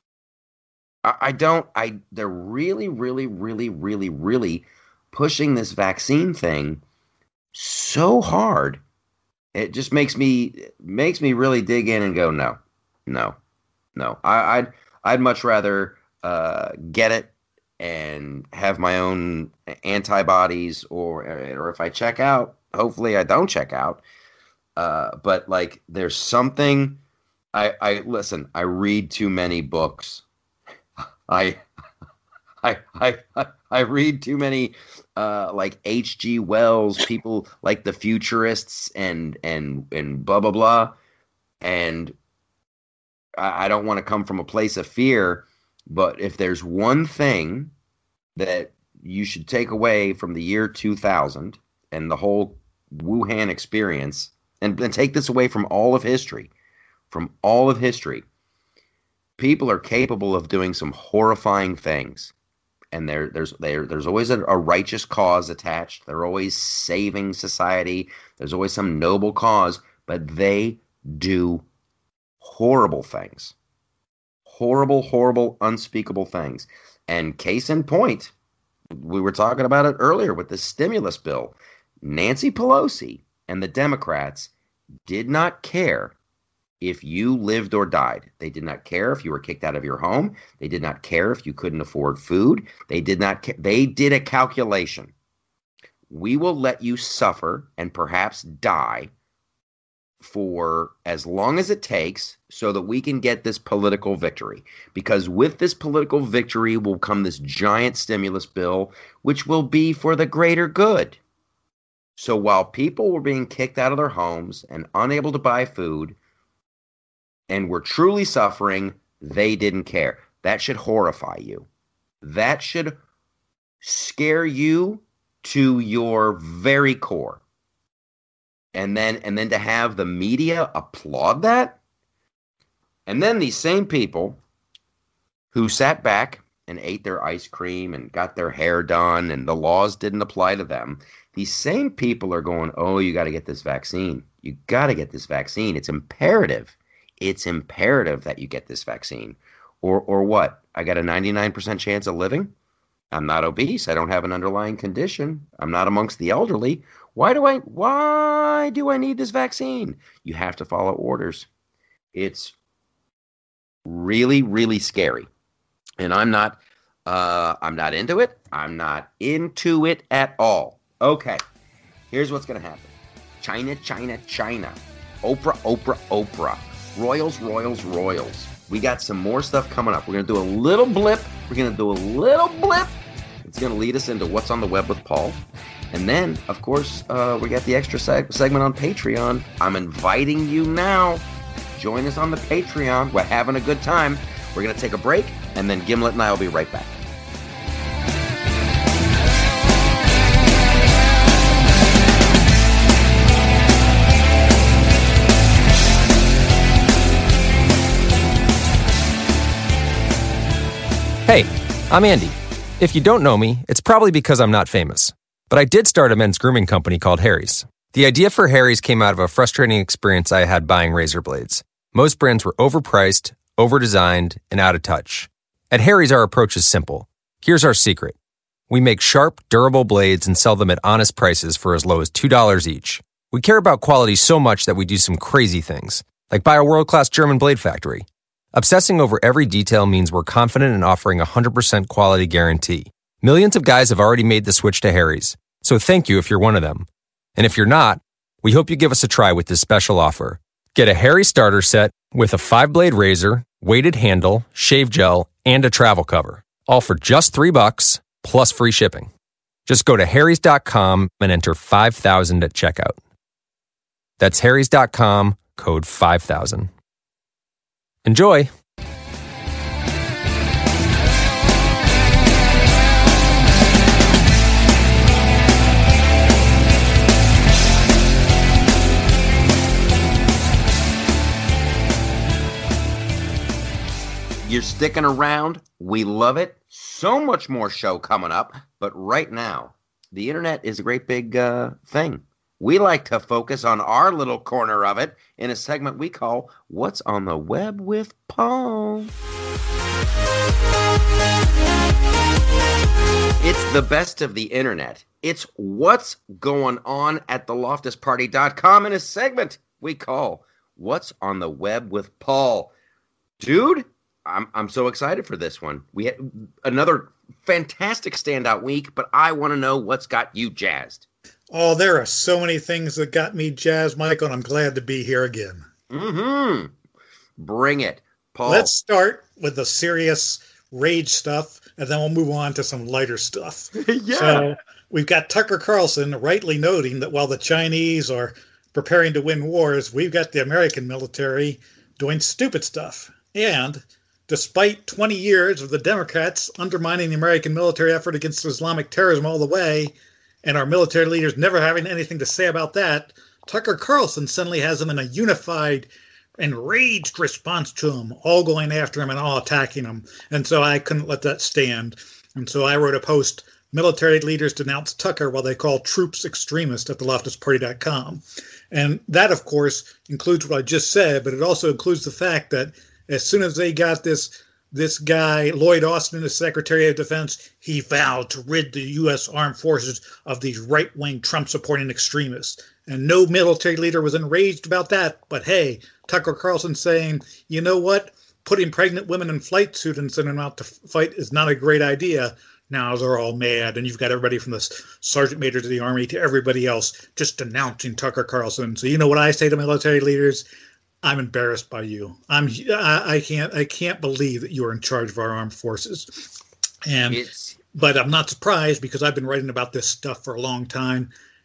I, I don't. I they're really, really, really, really, really pushing this vaccine thing so hard. It just makes me makes me really dig in and go, no, no. No, I, I'd I'd much rather uh, get it and have my own antibodies, or or if I check out, hopefully I don't check out. Uh, but like, there's something. I I listen. I read too many books. I I I I read too many uh, like H G Wells, people like the futurists and and and blah blah blah, and. I don't want to come from a place of fear, but if there's one thing that you should take away from the year two thousand and the whole Wuhan experience, and, and take this away from all of history, from all of history, people are capable of doing some horrifying things. And there, there's there, there's always a, a righteous cause attached. They're always saving society. There's always some noble cause, but they do horrible things, horrible, horrible, unspeakable things. And case in point, we were talking about it earlier with the stimulus bill. Nancy Pelosi and the Democrats did not care if you lived or died. They did not care if you were kicked out of your home. They did not care if you couldn't afford food. They did not care. They did a calculation. We will let you suffer and perhaps die for as long as it takes so that we can get this political victory. Because with this political victory will come this giant stimulus bill, which will be for the greater good. So while people were being kicked out of their homes and unable to buy food and were truly suffering, They didn't care. That should horrify you. That should scare you to your very core. And then and then to have the media applaud that? And then these same people who sat back and ate their ice cream and got their hair done and the laws didn't apply to them, these same people are going, oh, you got to get this vaccine. You got to get this vaccine. It's imperative. It's imperative that you get this vaccine. Or or what? I got a ninety-nine percent chance of living? I'm not obese. I don't have an underlying condition. I'm not amongst the elderly. Why do I why do I need this vaccine? You have to follow orders. It's really, really scary. And I'm not uh, I'm not into it. I'm not into it at all. Okay. Here's what's gonna happen. China, China, China. Oprah, Oprah, Oprah. Royals, Royals, Royals. We got some more stuff coming up. We're gonna do a little blip. We're gonna do a little blip. It's going to lead us into What's on the Web with Paul. And then, of course, uh, we got the extra seg- segment on Patreon. I'm inviting you now. Join us on the Patreon. We're having a good time. We're going to take a break, and then Gimlet and I will be right back. Hey, I'm Andy. If you don't know me, it's probably because I'm not famous. But I did start a men's grooming company called Harry's. The idea for Harry's came out of a frustrating experience I had buying razor blades. Most brands were overpriced, overdesigned, and out of touch. At Harry's, our approach is simple. Here's our secret. We make sharp, durable blades and sell them at honest prices for as low as two dollars each. We care about quality so much that we do some crazy things, like buy a world-class German blade factory. Obsessing over every detail means we're confident in offering a one hundred percent quality guarantee. Millions of guys have already made the switch to Harry's, so thank you if you're one of them. And if you're not, we hope you give us a try with this special offer. Get a Harry starter set with a five-blade razor, weighted handle, shave gel, and a travel cover, all for just three bucks plus free shipping. Just go to harrys dot com and enter five thousand at checkout. That's harrys dot com, code five thousand. Enjoy! You're sticking around. We love it. So much more show coming up. But right now, the internet is a great big uh, thing. We like to focus on our little corner of it in a segment we call What's on the Web with Paul. It's the best of the internet. It's what's going on at the loftus party dot com in a segment we call What's on the Web with Paul. Dude, I'm I'm so excited for this one. We had another fantastic standout week, but I want to know what's got you jazzed. Oh, there are so many things that got me jazzed, Michael, and I'm glad to be here again. Mm-hmm. Bring it, Paul. Let's start with the serious rage stuff, and then we'll move on to some lighter stuff. Yeah. So we've got Tucker Carlson rightly noting that while the Chinese are preparing to win wars, we've got the American military doing stupid stuff. And despite twenty years of the Democrats undermining the American military effort against Islamic terrorism all the way, and our military leaders never having anything to say about that, Tucker Carlson suddenly has them in a unified, enraged response to him, all going after him and all attacking him. And so I couldn't let that stand. And so I wrote a post, Military Leaders Denounce Tucker While They Call Troops Extremist at the loftus party dot com. And that, of course, includes what I just said, but it also includes the fact that as soon as they got this this guy, Lloyd Austin, as Secretary of Defense, he vowed to rid the U S Armed Forces of these right-wing Trump-supporting extremists. And no military leader was enraged about that. But hey, Tucker Carlson saying, you know what? Putting pregnant women in flight suits and sending them out to fight is not a great idea. Now they're all mad, and you've got everybody from the sergeant majors of the Army to everybody else just denouncing Tucker Carlson. So you know what I say to military leaders? I'm embarrassed by you. I'm I, I can't I can't believe that you're in charge of our armed forces. And It's but I'm not surprised because I've been writing about this stuff for a long time.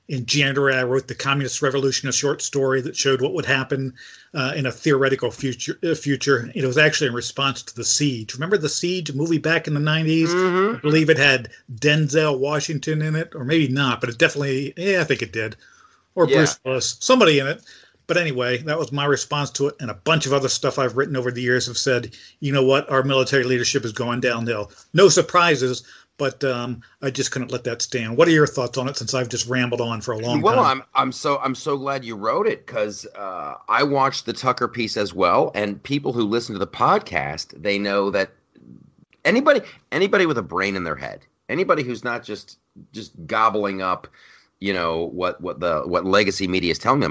in January, I wrote The Communist Revolution, a short story that showed what would happen uh, in a theoretical future. Uh, future. It was actually in response to The Siege. Remember The Siege, a movie back in the nineties? Mm-hmm. I believe it had Denzel Washington in it, or maybe not, but it definitely, yeah, I think it did. Or Yeah. Bruce Willis, somebody in it. But anyway, that was my response to it. And a bunch of other stuff I've written over the years have said, you know what, our military leadership is going downhill. No surprises, but um, I just couldn't let that stand. What are your thoughts on it, since I've just rambled on for a long well, time? I'm I'm so I'm so glad you wrote it, because uh, I watched the Tucker piece as well, and people who listen to the podcast, they know that anybody anybody with a brain in their head, anybody who's not just just gobbling up, you know, what what the what legacy media is telling them.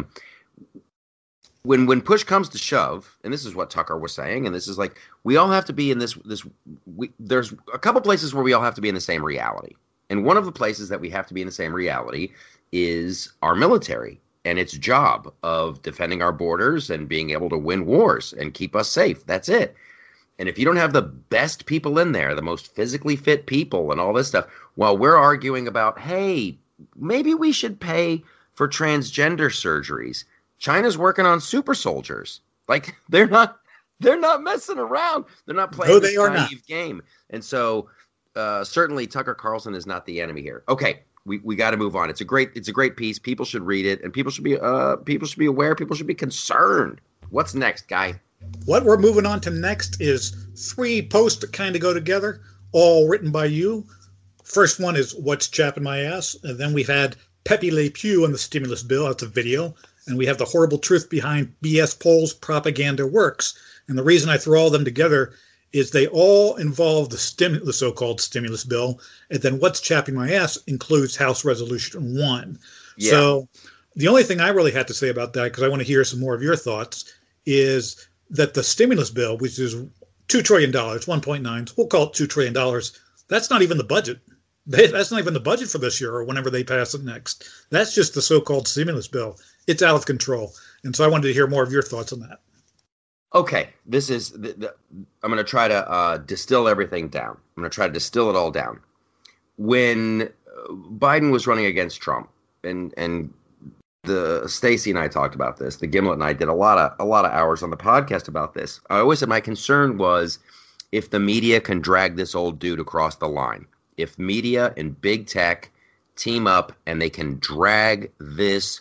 When when push comes to shove, and this is what Tucker was saying, and this is like, we all have to be in this this. We, there's a couple places where we all have to be in the same reality, and one of the places that we have to be in the same reality is our military and its job of defending our borders and being able to win wars and keep us safe. That's it. And if you don't have the best people in there, the most physically fit people, and all this stuff, while we're arguing about, hey, maybe we should pay for transgender surgeries, China's working on super soldiers. Like, they're not they're not messing around. They're not playing No, this they are naive not. game. And so uh, certainly Tucker Carlson is not the enemy here. Okay, we, we got to move on. It's a great it's a great piece. People should read it, and people should be uh people should be aware. People should be concerned. What's next, Guy? What we're moving on to next is three posts that kind of go together, all written by you. First one is What's Chapping My Ass? And then we've had Pepe Le Pew and the stimulus bill. That's a video. And we have the horrible truth behind B S polls, propaganda works. And the reason I throw all them together is they all involve the, stim- the so-called stimulus bill. And then What's Chapping My Ass includes House Resolution one. Yeah. So the only thing I really had to say about that, because I want to hear some more of your thoughts, is that the stimulus bill, which is two trillion dollars, one point nine, we'll call it two trillion dollars, that's not even the budget. They, that's not even the budget for this year or whenever they pass it next. That's just the so-called stimulus bill. It's out of control. And so I wanted to hear more of your thoughts on that. Okay, this is the, the, I'm going to try to uh, distill everything down. I'm going to try to distill it all down. When Biden was running against Trump, and and the Stacey and I talked about this. The Gimlet and I did a lot of a lot of hours on the podcast about this. I always said my concern was if the media can drag this old dude across the line. If media and big tech team up and they can drag this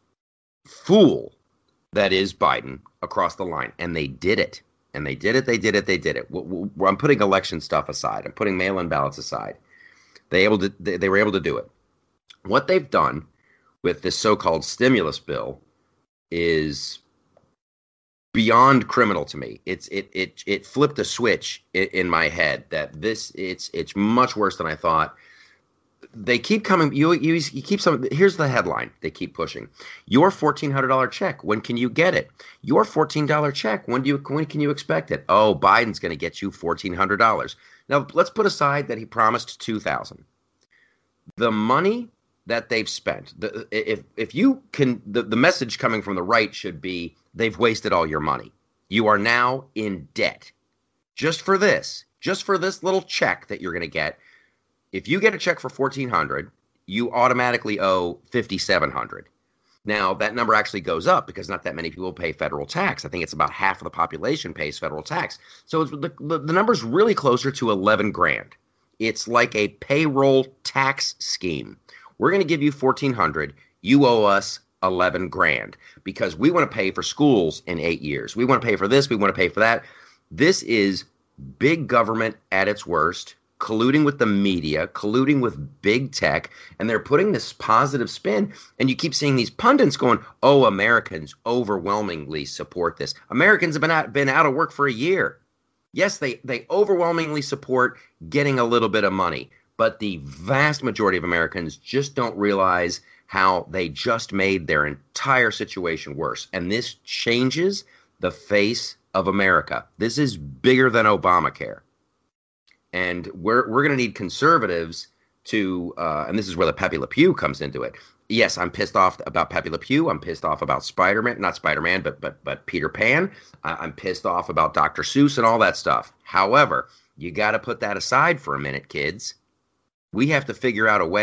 fool that is Biden across the line, and they did it, and they did it, they did it, they did it. I'm putting election stuff aside. I'm putting mail-in ballots aside. They able to, they, they were able to do it. What they've done with this so-called stimulus bill is beyond criminal to me. It's it it it flipped a switch in, in my head that this it's it's much worse than I thought. They keep coming. You you, you keep some. Here's the headline. They keep pushing. Your fourteen hundred dollar check. When can you get it? Your fourteen dollar check. When do you when can you expect it? Oh, Biden's going to get you fourteen hundred dollars. Now let's put aside that he promised two thousand. The money that they've spent. The, if if you can, the, the message coming from the right should be they've wasted all your money. You are now in debt. Just for this, just for this little check that you're going to get. If you get a check for fourteen hundred dollars, you automatically owe fifty-seven hundred dollars. Now, that number actually goes up because not that many people pay federal tax. I think it's about half of the population pays federal tax. So it's, the, the, the number's really closer to eleven grand. It's like a payroll tax scheme. We're going to give you fourteen hundred dollars. You owe us eleven grand because we want to pay for schools in eight years. We want to pay for this. We want to pay for that. This is big government at its worst, colluding with the media, colluding with big tech, and they're putting this positive spin. And you keep seeing these pundits going, oh, Americans overwhelmingly support this. Americans have been out, been out of work for a year. Yes, they, they overwhelmingly support getting a little bit of money, but the vast majority of Americans just don't realize how they just made their entire situation worse. And this changes the face of America. This is bigger than Obamacare. And we're we're going to need conservatives to, uh, and this is where the Pepe Le Pew comes into it. Yes, I'm pissed off about Pepe Le Pew. I'm pissed off about Spider-Man, not Spider-Man, but but but Peter Pan. I, I'm pissed off about Doctor Seuss and all that stuff. However, you got to put that aside for a minute, kids. We have to figure out a way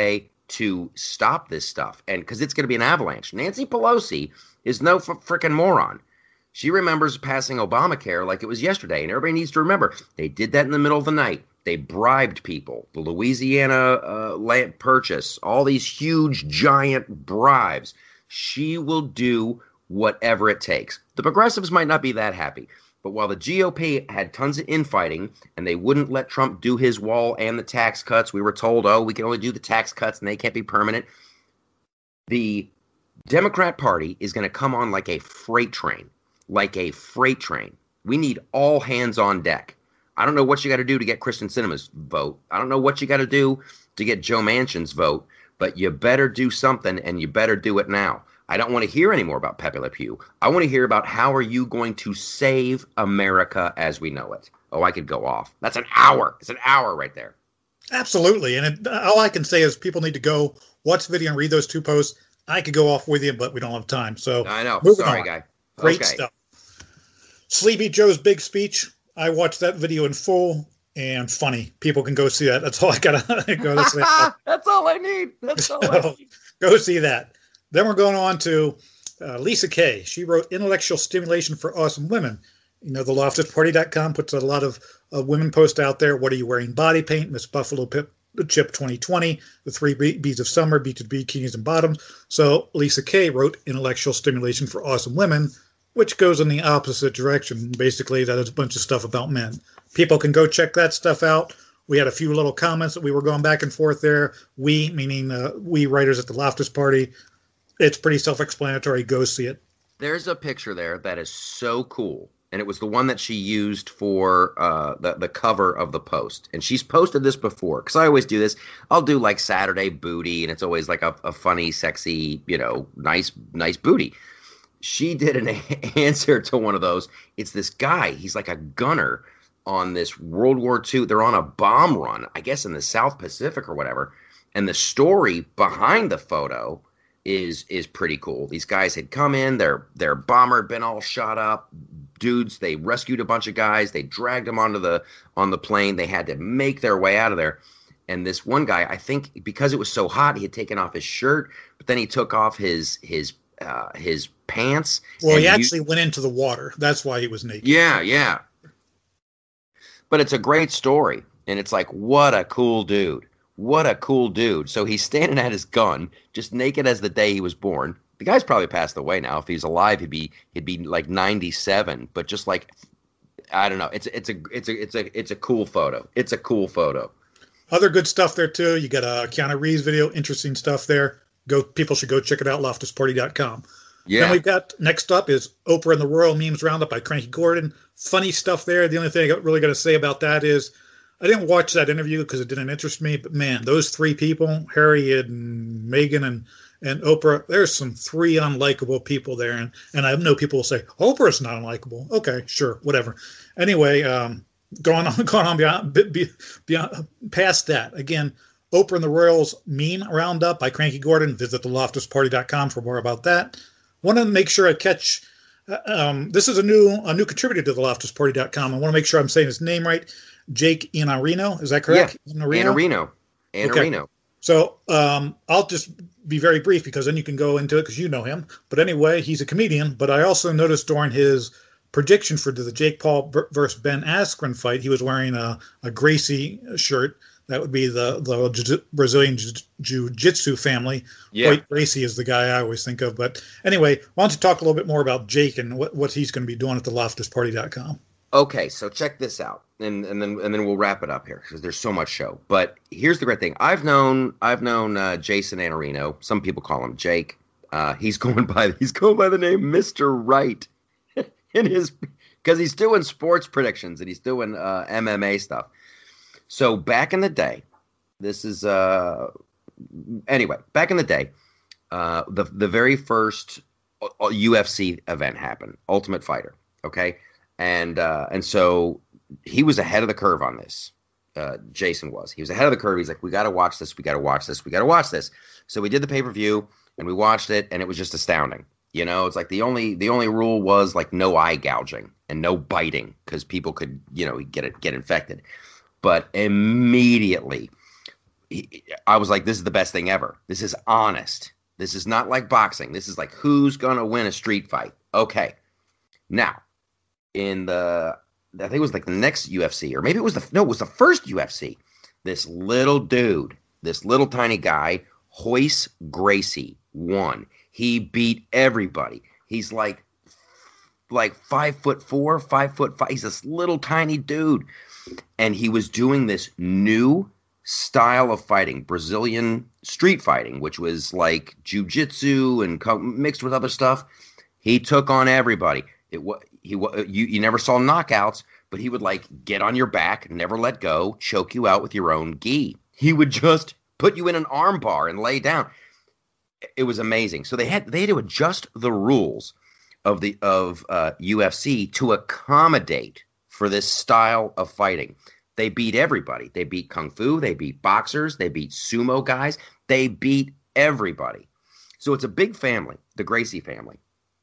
to stop this stuff, and because it's going to be an avalanche. Nancy Pelosi is no f- freaking moron. She remembers passing Obamacare like it was yesterday, and everybody needs to remember they did that in the middle of the night. They bribed people. The Louisiana uh, land purchase, all these huge, giant bribes. She will do whatever it takes. The progressives might not be that happy, but while the G O P had tons of infighting and they wouldn't let Trump do his wall and the tax cuts, we were told, oh, we can only do the tax cuts and they can't be permanent. The Democrat Party is going to come on like a freight train. Like a freight train. We need all hands on deck. I don't know what you got to do to get Kristen Sinema's vote. I don't know what you got to do to get Joe Manchin's vote, but you better do something, and you better do it now. I don't want to hear any more about Pepe Le Pew. I want to hear about how are you going to save America as we know it. Oh, I could go off. That's an hour. It's an hour right there. Absolutely. And it, all I can say is people need to go watch the video and read those two posts. I could go off with you, but we don't have time. So I know. Moving Sorry, on. guy. Great Okay. stuff. Sleepy Joe's big speech. I watched that video in full and funny. People can go see that. That's all I gotta go to say. That's all I need. That's all I So, need. go see that. Then we're going on to uh, Lisa Kay. She wrote Intellectual Stimulation for Awesome Women. You know, the loftus party dot com puts a lot of uh, women posts out there. What are you wearing? Body paint, Miss Buffalo Pip, Chip twenty twenty, the three B- beads of summer, beaches, bikinis, and bottoms. So Lisa Kay wrote Intellectual Stimulation for Awesome Women, which goes in the opposite direction. Basically, that is a bunch of stuff about men. People can go check that stuff out. We had a few little comments that we were going back and forth there. We, meaning uh, we writers at the Loftus Party. It's pretty self-explanatory. Go see it. There's a picture there that is so cool. And it was the one that she used for uh, the, the cover of the post. And she's posted this before, because I always do this. I'll do like Saturday booty, and it's always like a, a funny, sexy, you know, nice, nice booty. She did an answer to one of those. It's this guy. He's like a gunner on this World War Two. They're on a bomb run, I guess in the South Pacific or whatever. And the story behind the photo is is pretty cool. These guys had come in. Their their bomber had been all shot up. Dudes, they rescued a bunch of guys. They dragged them onto the on the plane. They had to make their way out of there. And this one guy, I think because it was so hot, he had taken off his shirt, but then he took off his his uh, his pants. Well, he and actually used- went into the water. That's why he was naked. Yeah, yeah. But it's a great story. And it's like, what a cool dude. What a cool dude. So he's standing at his gun, just naked as the day he was born. The guy's probably passed away now. If he's alive, he'd be he'd be like ninety-seven. But just like, I don't know. It's it's a it's a it's a it's a cool photo. It's a cool photo. Other good stuff there too. You got a Keanu Reeves video, interesting stuff there. Go, people should go check it out. loftus party dot com. Yeah. Then we've got next up is Oprah and the Royal Memes Roundup by Cranky Gordon. Funny stuff there. The only thing I really got to say about that is I didn't watch that interview because it didn't interest me. But man, those three people, Harry and Meghan and and Oprah, there's some three unlikable people there. And and I know people will say Oprah's not unlikable. Okay, sure, whatever. Anyway, um, going on, going on beyond, beyond past that. Again, Oprah and the Royals Meme Roundup by Cranky Gordon. Visit the loftus party dot com for more about that. Want to make sure I catch. Uh, um, this is a new a new contributor to the loftus party dot com. I want to make sure I'm saying his name right. Jake Iannarino, is that correct? Yeah, Iannarino. Iannarino. Okay. So um, I'll just be very brief because then you can go into it because you know him. But anyway, he's a comedian. But I also noticed during his prediction for the Jake Paul versus Ben Askren fight, he was wearing a, a Gracie shirt. That would be the, the Brazilian Jiu-Jitsu family. Yeah. Hoyt Gracie is the guy I always think of. But anyway, why don't you talk a little bit more about Jake and what, what he's going to be doing at the loftus party dot com? Okay, so check this out, and and then and then we'll wrap it up here because there's so much show. But here's the great thing: I've known I've known uh, Jason Iannarino. Some people call him Jake. Uh, he's going by he's going by the name Mister Right in his because he's doing sports predictions and he's doing uh, M M A stuff. So back in the day, this is uh anyway back in the day, uh, the the very first U F C event happened, Ultimate Fighter. Okay. And uh, and so he was ahead of the curve on this. Uh, Jason was. He was ahead of the curve. He's like, we got to watch this. We got to watch this. We got to watch this. So we did the pay per view and we watched it, and it was just astounding. You know, it's like the only the only rule was like no eye gouging and no biting because people could you know get it get infected. But immediately, he, I was like, this is the best thing ever. This is honest. This is not like boxing. This is like, who's going to win a street fight? Okay. Now, in the, I think it was like the next U F C, or maybe it was the, no, it was the first U F C. This little dude, this little tiny guy, Royce Gracie, won. He beat everybody. He's like, like five foot four, five foot five. He's this little tiny dude. And he was doing this new style of fighting, Brazilian street fighting, which was like jiu-jitsu and co- mixed with other stuff. He took on everybody. It was he you you never saw knockouts, but he would like get on your back, never let go, choke you out with your own gi. He would just put you in an arm bar and lay down. It was amazing. So they had they had to adjust the rules of the of uh, U F C to accommodate for this style of fighting. They beat everybody. They beat Kung Fu. They beat boxers. They beat sumo guys. They beat everybody. So it's a big family, the Gracie family.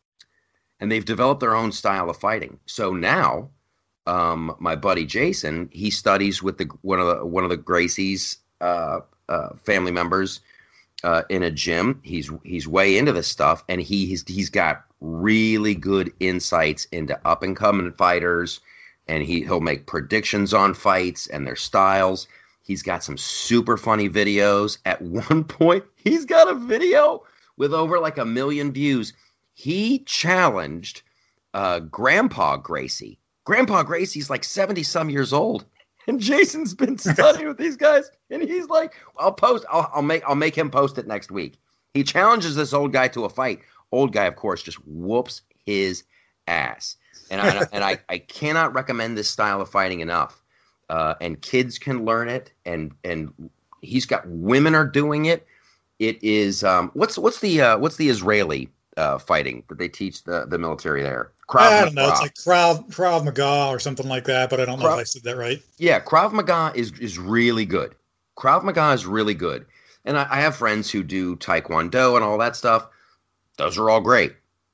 And they've developed their own style of fighting. So now, um, my buddy Jason, he studies with the one of the one of the Gracie's uh, uh, family members uh, in a gym. He's he's way into this stuff, and he he's, he's got really good insights into up and coming fighters. And he, he'll make predictions on fights and their styles. He's got some super funny videos. At one point, he's got a video with over like a million views. He challenged uh, Grandpa Gracie. Grandpa Gracie's like seventy-some years old. And Jason's been studying with these guys. And he's like, I'll post, I'll, I'll make I'll make him post it next week. He challenges this old guy to a fight. Old guy, of course, just whoops his ass. And I and I, I cannot recommend this style of fighting enough. Uh, and kids can learn it. And and he's got women are doing it. It is um, what's what's the uh, what's the Israeli uh, fighting that they teach the, the military there? Krav I don't know. Maga. It's like Krav Krav Maga or something like that. But I don't know Krav, if I said that right. Yeah, Krav Maga is is really good. Krav Maga is really good. And I, I have friends who do Taekwondo and all that stuff. Those are all great.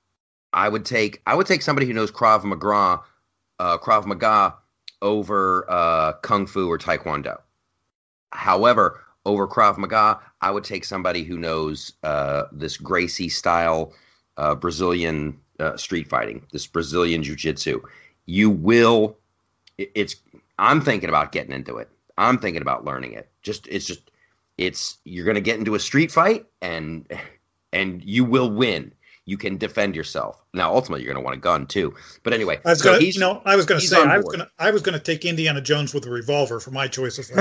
I would take I would take somebody who knows Krav Maga, uh, Krav Maga over uh, Kung Fu or Taekwondo. However, over Krav Maga, I would take somebody who knows uh, this Gracie style uh, Brazilian uh, street fighting, this Brazilian jiu-jitsu. You will. It, it's. I'm thinking about getting into it. I'm thinking about learning it. Just it's just it's you're going to get into a street fight and and you will win. You can defend yourself. Now, ultimately, you're going to want a gun too. But anyway, I was so gonna, he's, you know, I was going to say, I was board. going to, I was going to take Indiana Jones with a revolver for my choice of.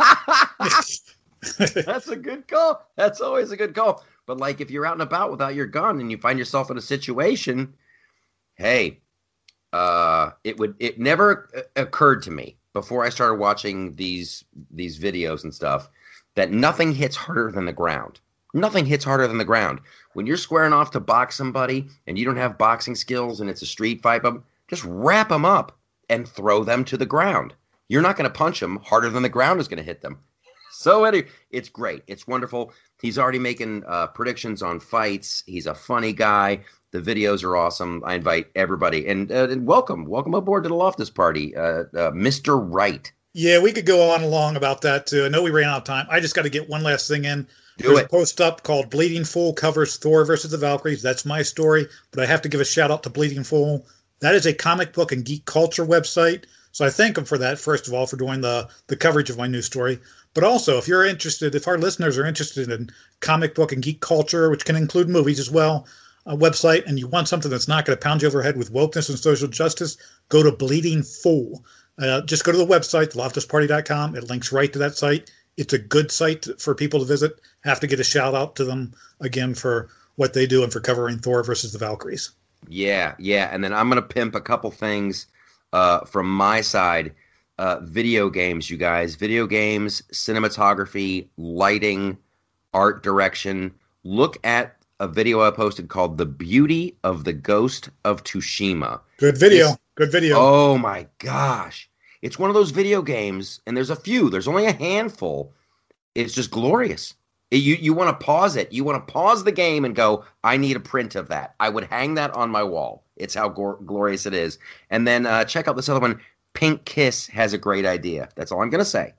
That's a good call. That's always a good call. But like, if you're out and about without your gun and you find yourself in a situation, hey, uh, it would. It never occurred to me before I started watching these these videos and stuff that nothing hits harder than the ground. Nothing hits harder than the ground. When you're squaring off to box somebody and you don't have boxing skills and it's a street fight, just wrap them up and throw them to the ground. You're not going to punch them harder than the ground is going to hit them. So anyway, it's great. It's wonderful. He's already making uh, predictions on fights. He's a funny guy. The videos are awesome. I invite everybody. And, uh, and welcome. Welcome aboard to the Loftus Party, uh, uh, Mister Wright. Yeah, we could go on and along about that too. I know we ran out of time. I just got to get one last thing in. Do There's it. a post up called Bleeding Fool covers Thor versus the Valkyries. That's my story, but I have to give a shout out to Bleeding Fool. That is a comic book and geek culture website. So I thank them for that, first of all, for doing the, the coverage of my news story. But also, if you're interested, if our listeners are interested in comic book and geek culture, which can include movies as well, a website, and you want something that's not going to pound you over the head with wokeness and social justice, go to Bleeding Fool. Uh, just go to the website, the loftus party dot com. It links right to that site. It's a good site for people to visit. Have to get a shout out to them again for what they do and for covering Thor versus the Valkyries. Yeah, yeah. And then I'm going to pimp a couple things uh, from my side. Uh, video games, you guys. Video games, cinematography, lighting, art direction. Look at a video I posted called The Beauty of the Ghost of Tsushima. Good video. It's, Good video. Oh, my gosh. It's one of those video games, and there's a few. There's only a handful. It's just glorious. It, you you want to pause it. You want to pause the game and go, I need a print of that. I would hang that on my wall. It's how go- glorious it is. And then uh, check out this other one. Pink Kiss has a great idea. That's all I'm going to say.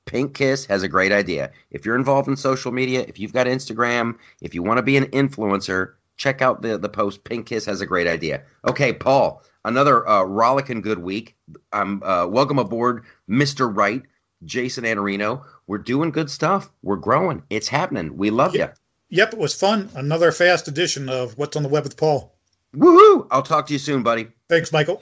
Pink Kiss has a great idea. If you're involved in social media, if you've got Instagram, if you want to be an influencer, check out the, the post. Pink Kiss has a great idea. Okay, Paul, another uh, rollicking good week. Um, uh, welcome aboard, Mister Wright, Jason Anarino. We're doing good stuff. We're growing. It's happening. We love yep. you. Yep, it was fun. Another fast edition of What's on the Web with Paul. Woohoo! I'll talk to you soon, buddy. Thanks, Michael.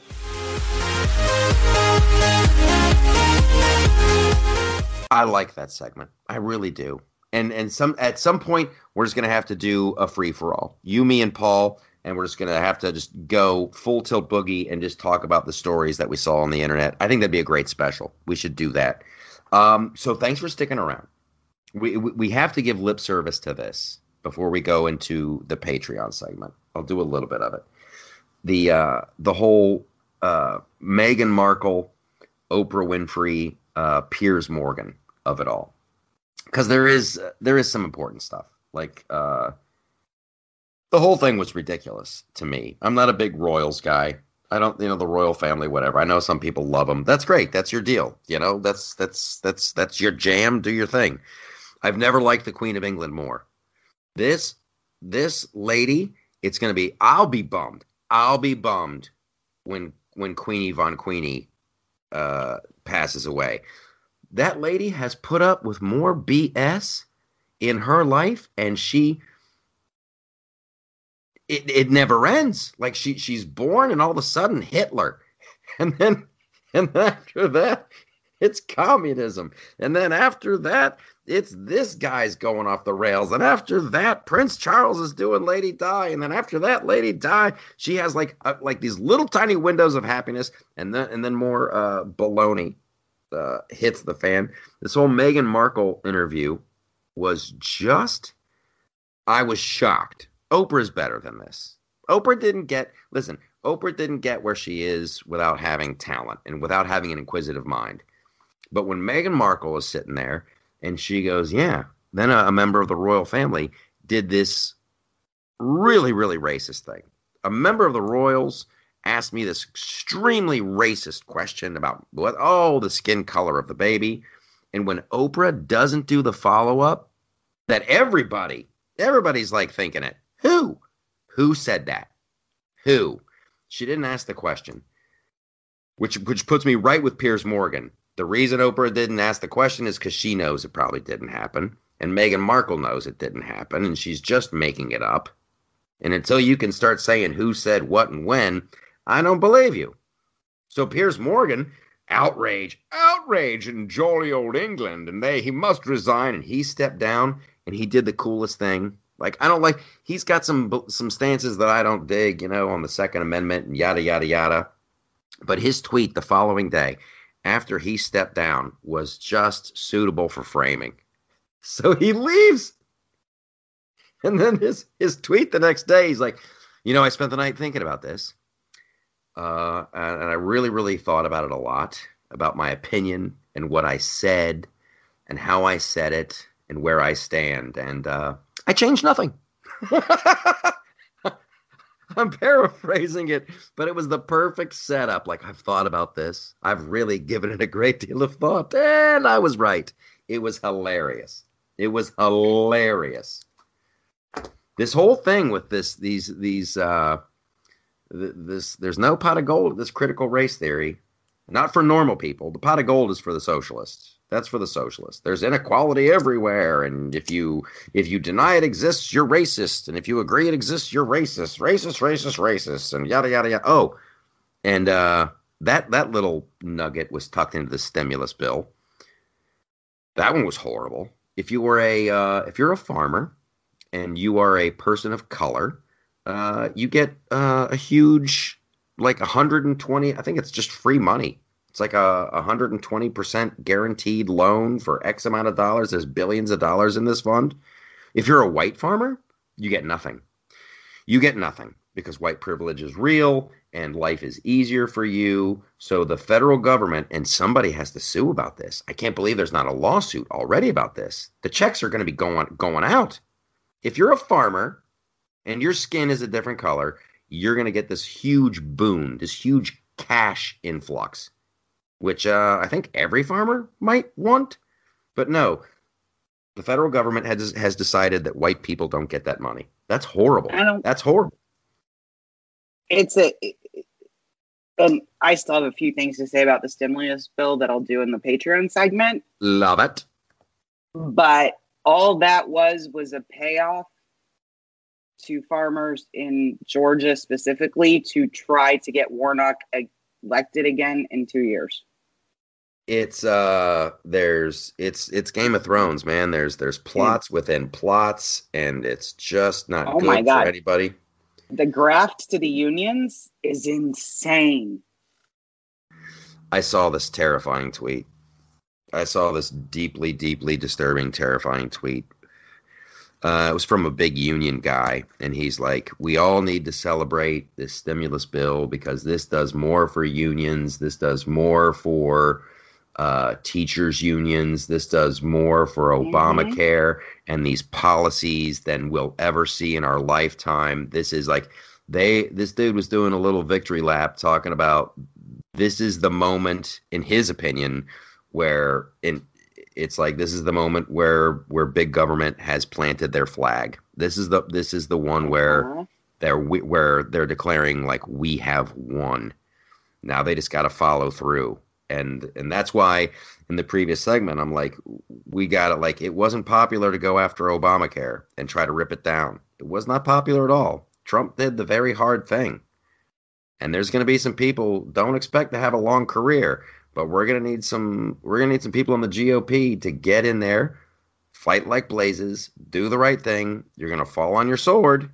I like that segment. I really do. And and some at some point we're just gonna have to do a free for all. You, me, and Paul, and we're just gonna have to just go full tilt boogie and just talk about the stories that we saw on the internet. I think that'd be a great special. We should do that. Um, so thanks for sticking around. We we have to give lip service to this before we go into the Patreon segment. I'll do a little bit of it. The uh, the whole uh, Meghan Markle, Oprah Winfrey, uh, Piers Morgan of it all, because there is there is some important stuff. Like uh, the whole thing was ridiculous to me. I'm not a big royals guy. I don't, you know, the royal family, whatever. I know some people love them. That's great. That's your deal. You know, that's that's that's that's your jam. Do your thing. I've never liked the Queen of England more. This this lady, it's gonna be. I'll be bummed. I'll be bummed when when Queenie Von Queenie uh, passes away. That lady has put up with more B S in her life, and she it it never ends. Like she she's born, and all of a sudden Hitler, and then and then after that it's communism, and then after that it's this guy's going off the rails, and after that Prince Charles is doing Lady Di, and then after that Lady Di, she has like uh, like these little tiny windows of happiness, and then and then more uh, baloney. Uh, hits the fan. This whole Meghan Markle interview was just, I was shocked. Oprah's better than this. Oprah didn't get, listen, Oprah didn't get where she is without having talent and without having an inquisitive mind. But when Meghan Markle is sitting there and she goes, yeah, then a, a member of the royal family did this really, really racist thing. A member of the royals asked me this extremely racist question about what, oh, the skin color of the baby. And when Oprah doesn't do the follow-up, that everybody, everybody's like thinking it. Who? Who said that? Who? She didn't ask the question, which which puts me right with Piers Morgan. The reason Oprah didn't ask the question is because she knows it probably didn't happen. And Meghan Markle knows it didn't happen, and she's just making it up. And until you can start saying who said what and when, I don't believe you. So Piers Morgan, outrage, outrage in jolly old England, and they he must resign, and he stepped down, and he did the coolest thing. Like, I don't like, he's got some some stances that I don't dig, you know, on the Second Amendment and yada, yada, yada. But his tweet the following day, after he stepped down, was just suitable for framing. So he leaves. And then his, his tweet the next day, he's like, you know, I spent the night thinking about this. Uh, and I really, really thought about it a lot, about my opinion and what I said and how I said it and where I stand. And uh, I changed nothing. I'm paraphrasing it, but it was the perfect setup. Like, I've thought about this. I've really given it a great deal of thought. And I was right. It was hilarious. It was hilarious. This whole thing with this, these, these, uh, This there's no pot of gold. This critical race theory, not for normal people. The pot of gold is for the socialists. That's for the socialists. There's inequality everywhere, and if you if you deny it exists, you're racist, and if you agree it exists, you're racist, racist, racist, racist, and yada yada yada. Oh, and uh, that that little nugget was tucked into the stimulus bill. That one was horrible. If you were a uh, if you're a farmer and you are a person of color, uh, you get uh, a huge, like one hundred twenty, I think it's just free money. It's like a one hundred twenty percent guaranteed loan for X amount of dollars. There's billions of dollars in this fund. If you're a white farmer, you get nothing. You get nothing because white privilege is real and life is easier for you. So the federal government, and somebody has to sue about this. I can't believe there's not a lawsuit already about this. The checks are going to be going, going out. If you're a farmer and your skin is a different color, you're going to get this huge boon, this huge cash influx, which uh, I think every farmer might want. But no, the federal government has has decided that white people don't get that money. That's horrible. I don't, That's horrible. It's a, and I still have a few things to say about the stimulus bill that I'll do in the Patreon segment. Love it. But all that was was a payoff to farmers in Georgia specifically to try to get Warnock elected again in two years. It's uh there's it's it's Game of Thrones, man. There's there's plots within plots, and it's just not Oh good my God. for anybody. The graft to the unions is insane. I saw this terrifying tweet. I saw this deeply, deeply disturbing, terrifying tweet. Uh, it was from a big union guy, and he's like, we all need to celebrate this stimulus bill because this does more for unions. This does more for uh, teachers' unions. This does more for Obamacare and these policies than we'll ever see in our lifetime. This is like, they, this dude was doing a little victory lap talking about this is the moment, in his opinion, where in it's like this is the moment where where big government has planted their flag. This is the this is the one where Uh-huh. they're where they're declaring like we have won. Now they just got to follow through, and and that's why in the previous segment I'm like, we got it. Like it wasn't popular to go after Obamacare and try to rip it down. It was not popular at all. Trump did the very hard thing, and there's going to be some people don't expect to have a long career. But we're gonna need some. We're gonna need some people in the G O P to get in there, fight like blazes, do the right thing. You're gonna fall on your sword,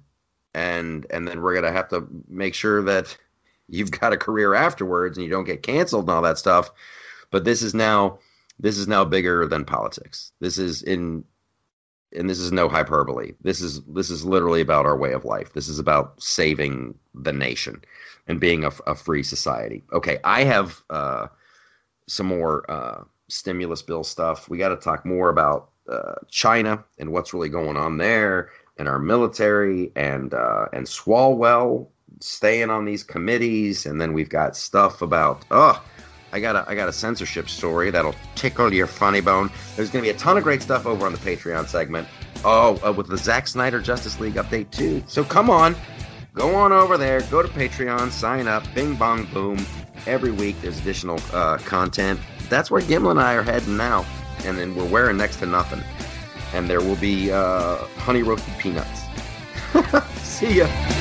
and and then we're gonna have to make sure that you've got a career afterwards and you don't get canceled and all that stuff. But this is now this is now bigger than politics. This is in, and this is no hyperbole. This is this is literally about our way of life. This is about saving the nation and being a, a free society. Okay, I have. Uh, some more uh, stimulus bill stuff. We got to talk more about uh, China and what's really going on there, and our military, and uh, and Swalwell staying on these committees, and then we've got stuff about oh, I got a I got a censorship story that'll tickle your funny bone. There's going to be a ton of great stuff over on the Patreon segment. Oh, uh, with the Zack Snyder Justice League update too. So come on, go on over there, go to Patreon, sign up, bing bong boom. Every week there's additional uh, content. That's where Gimlin and I are heading now. And then we're wearing next to nothing. And there will be uh, honey roasted peanuts. See ya.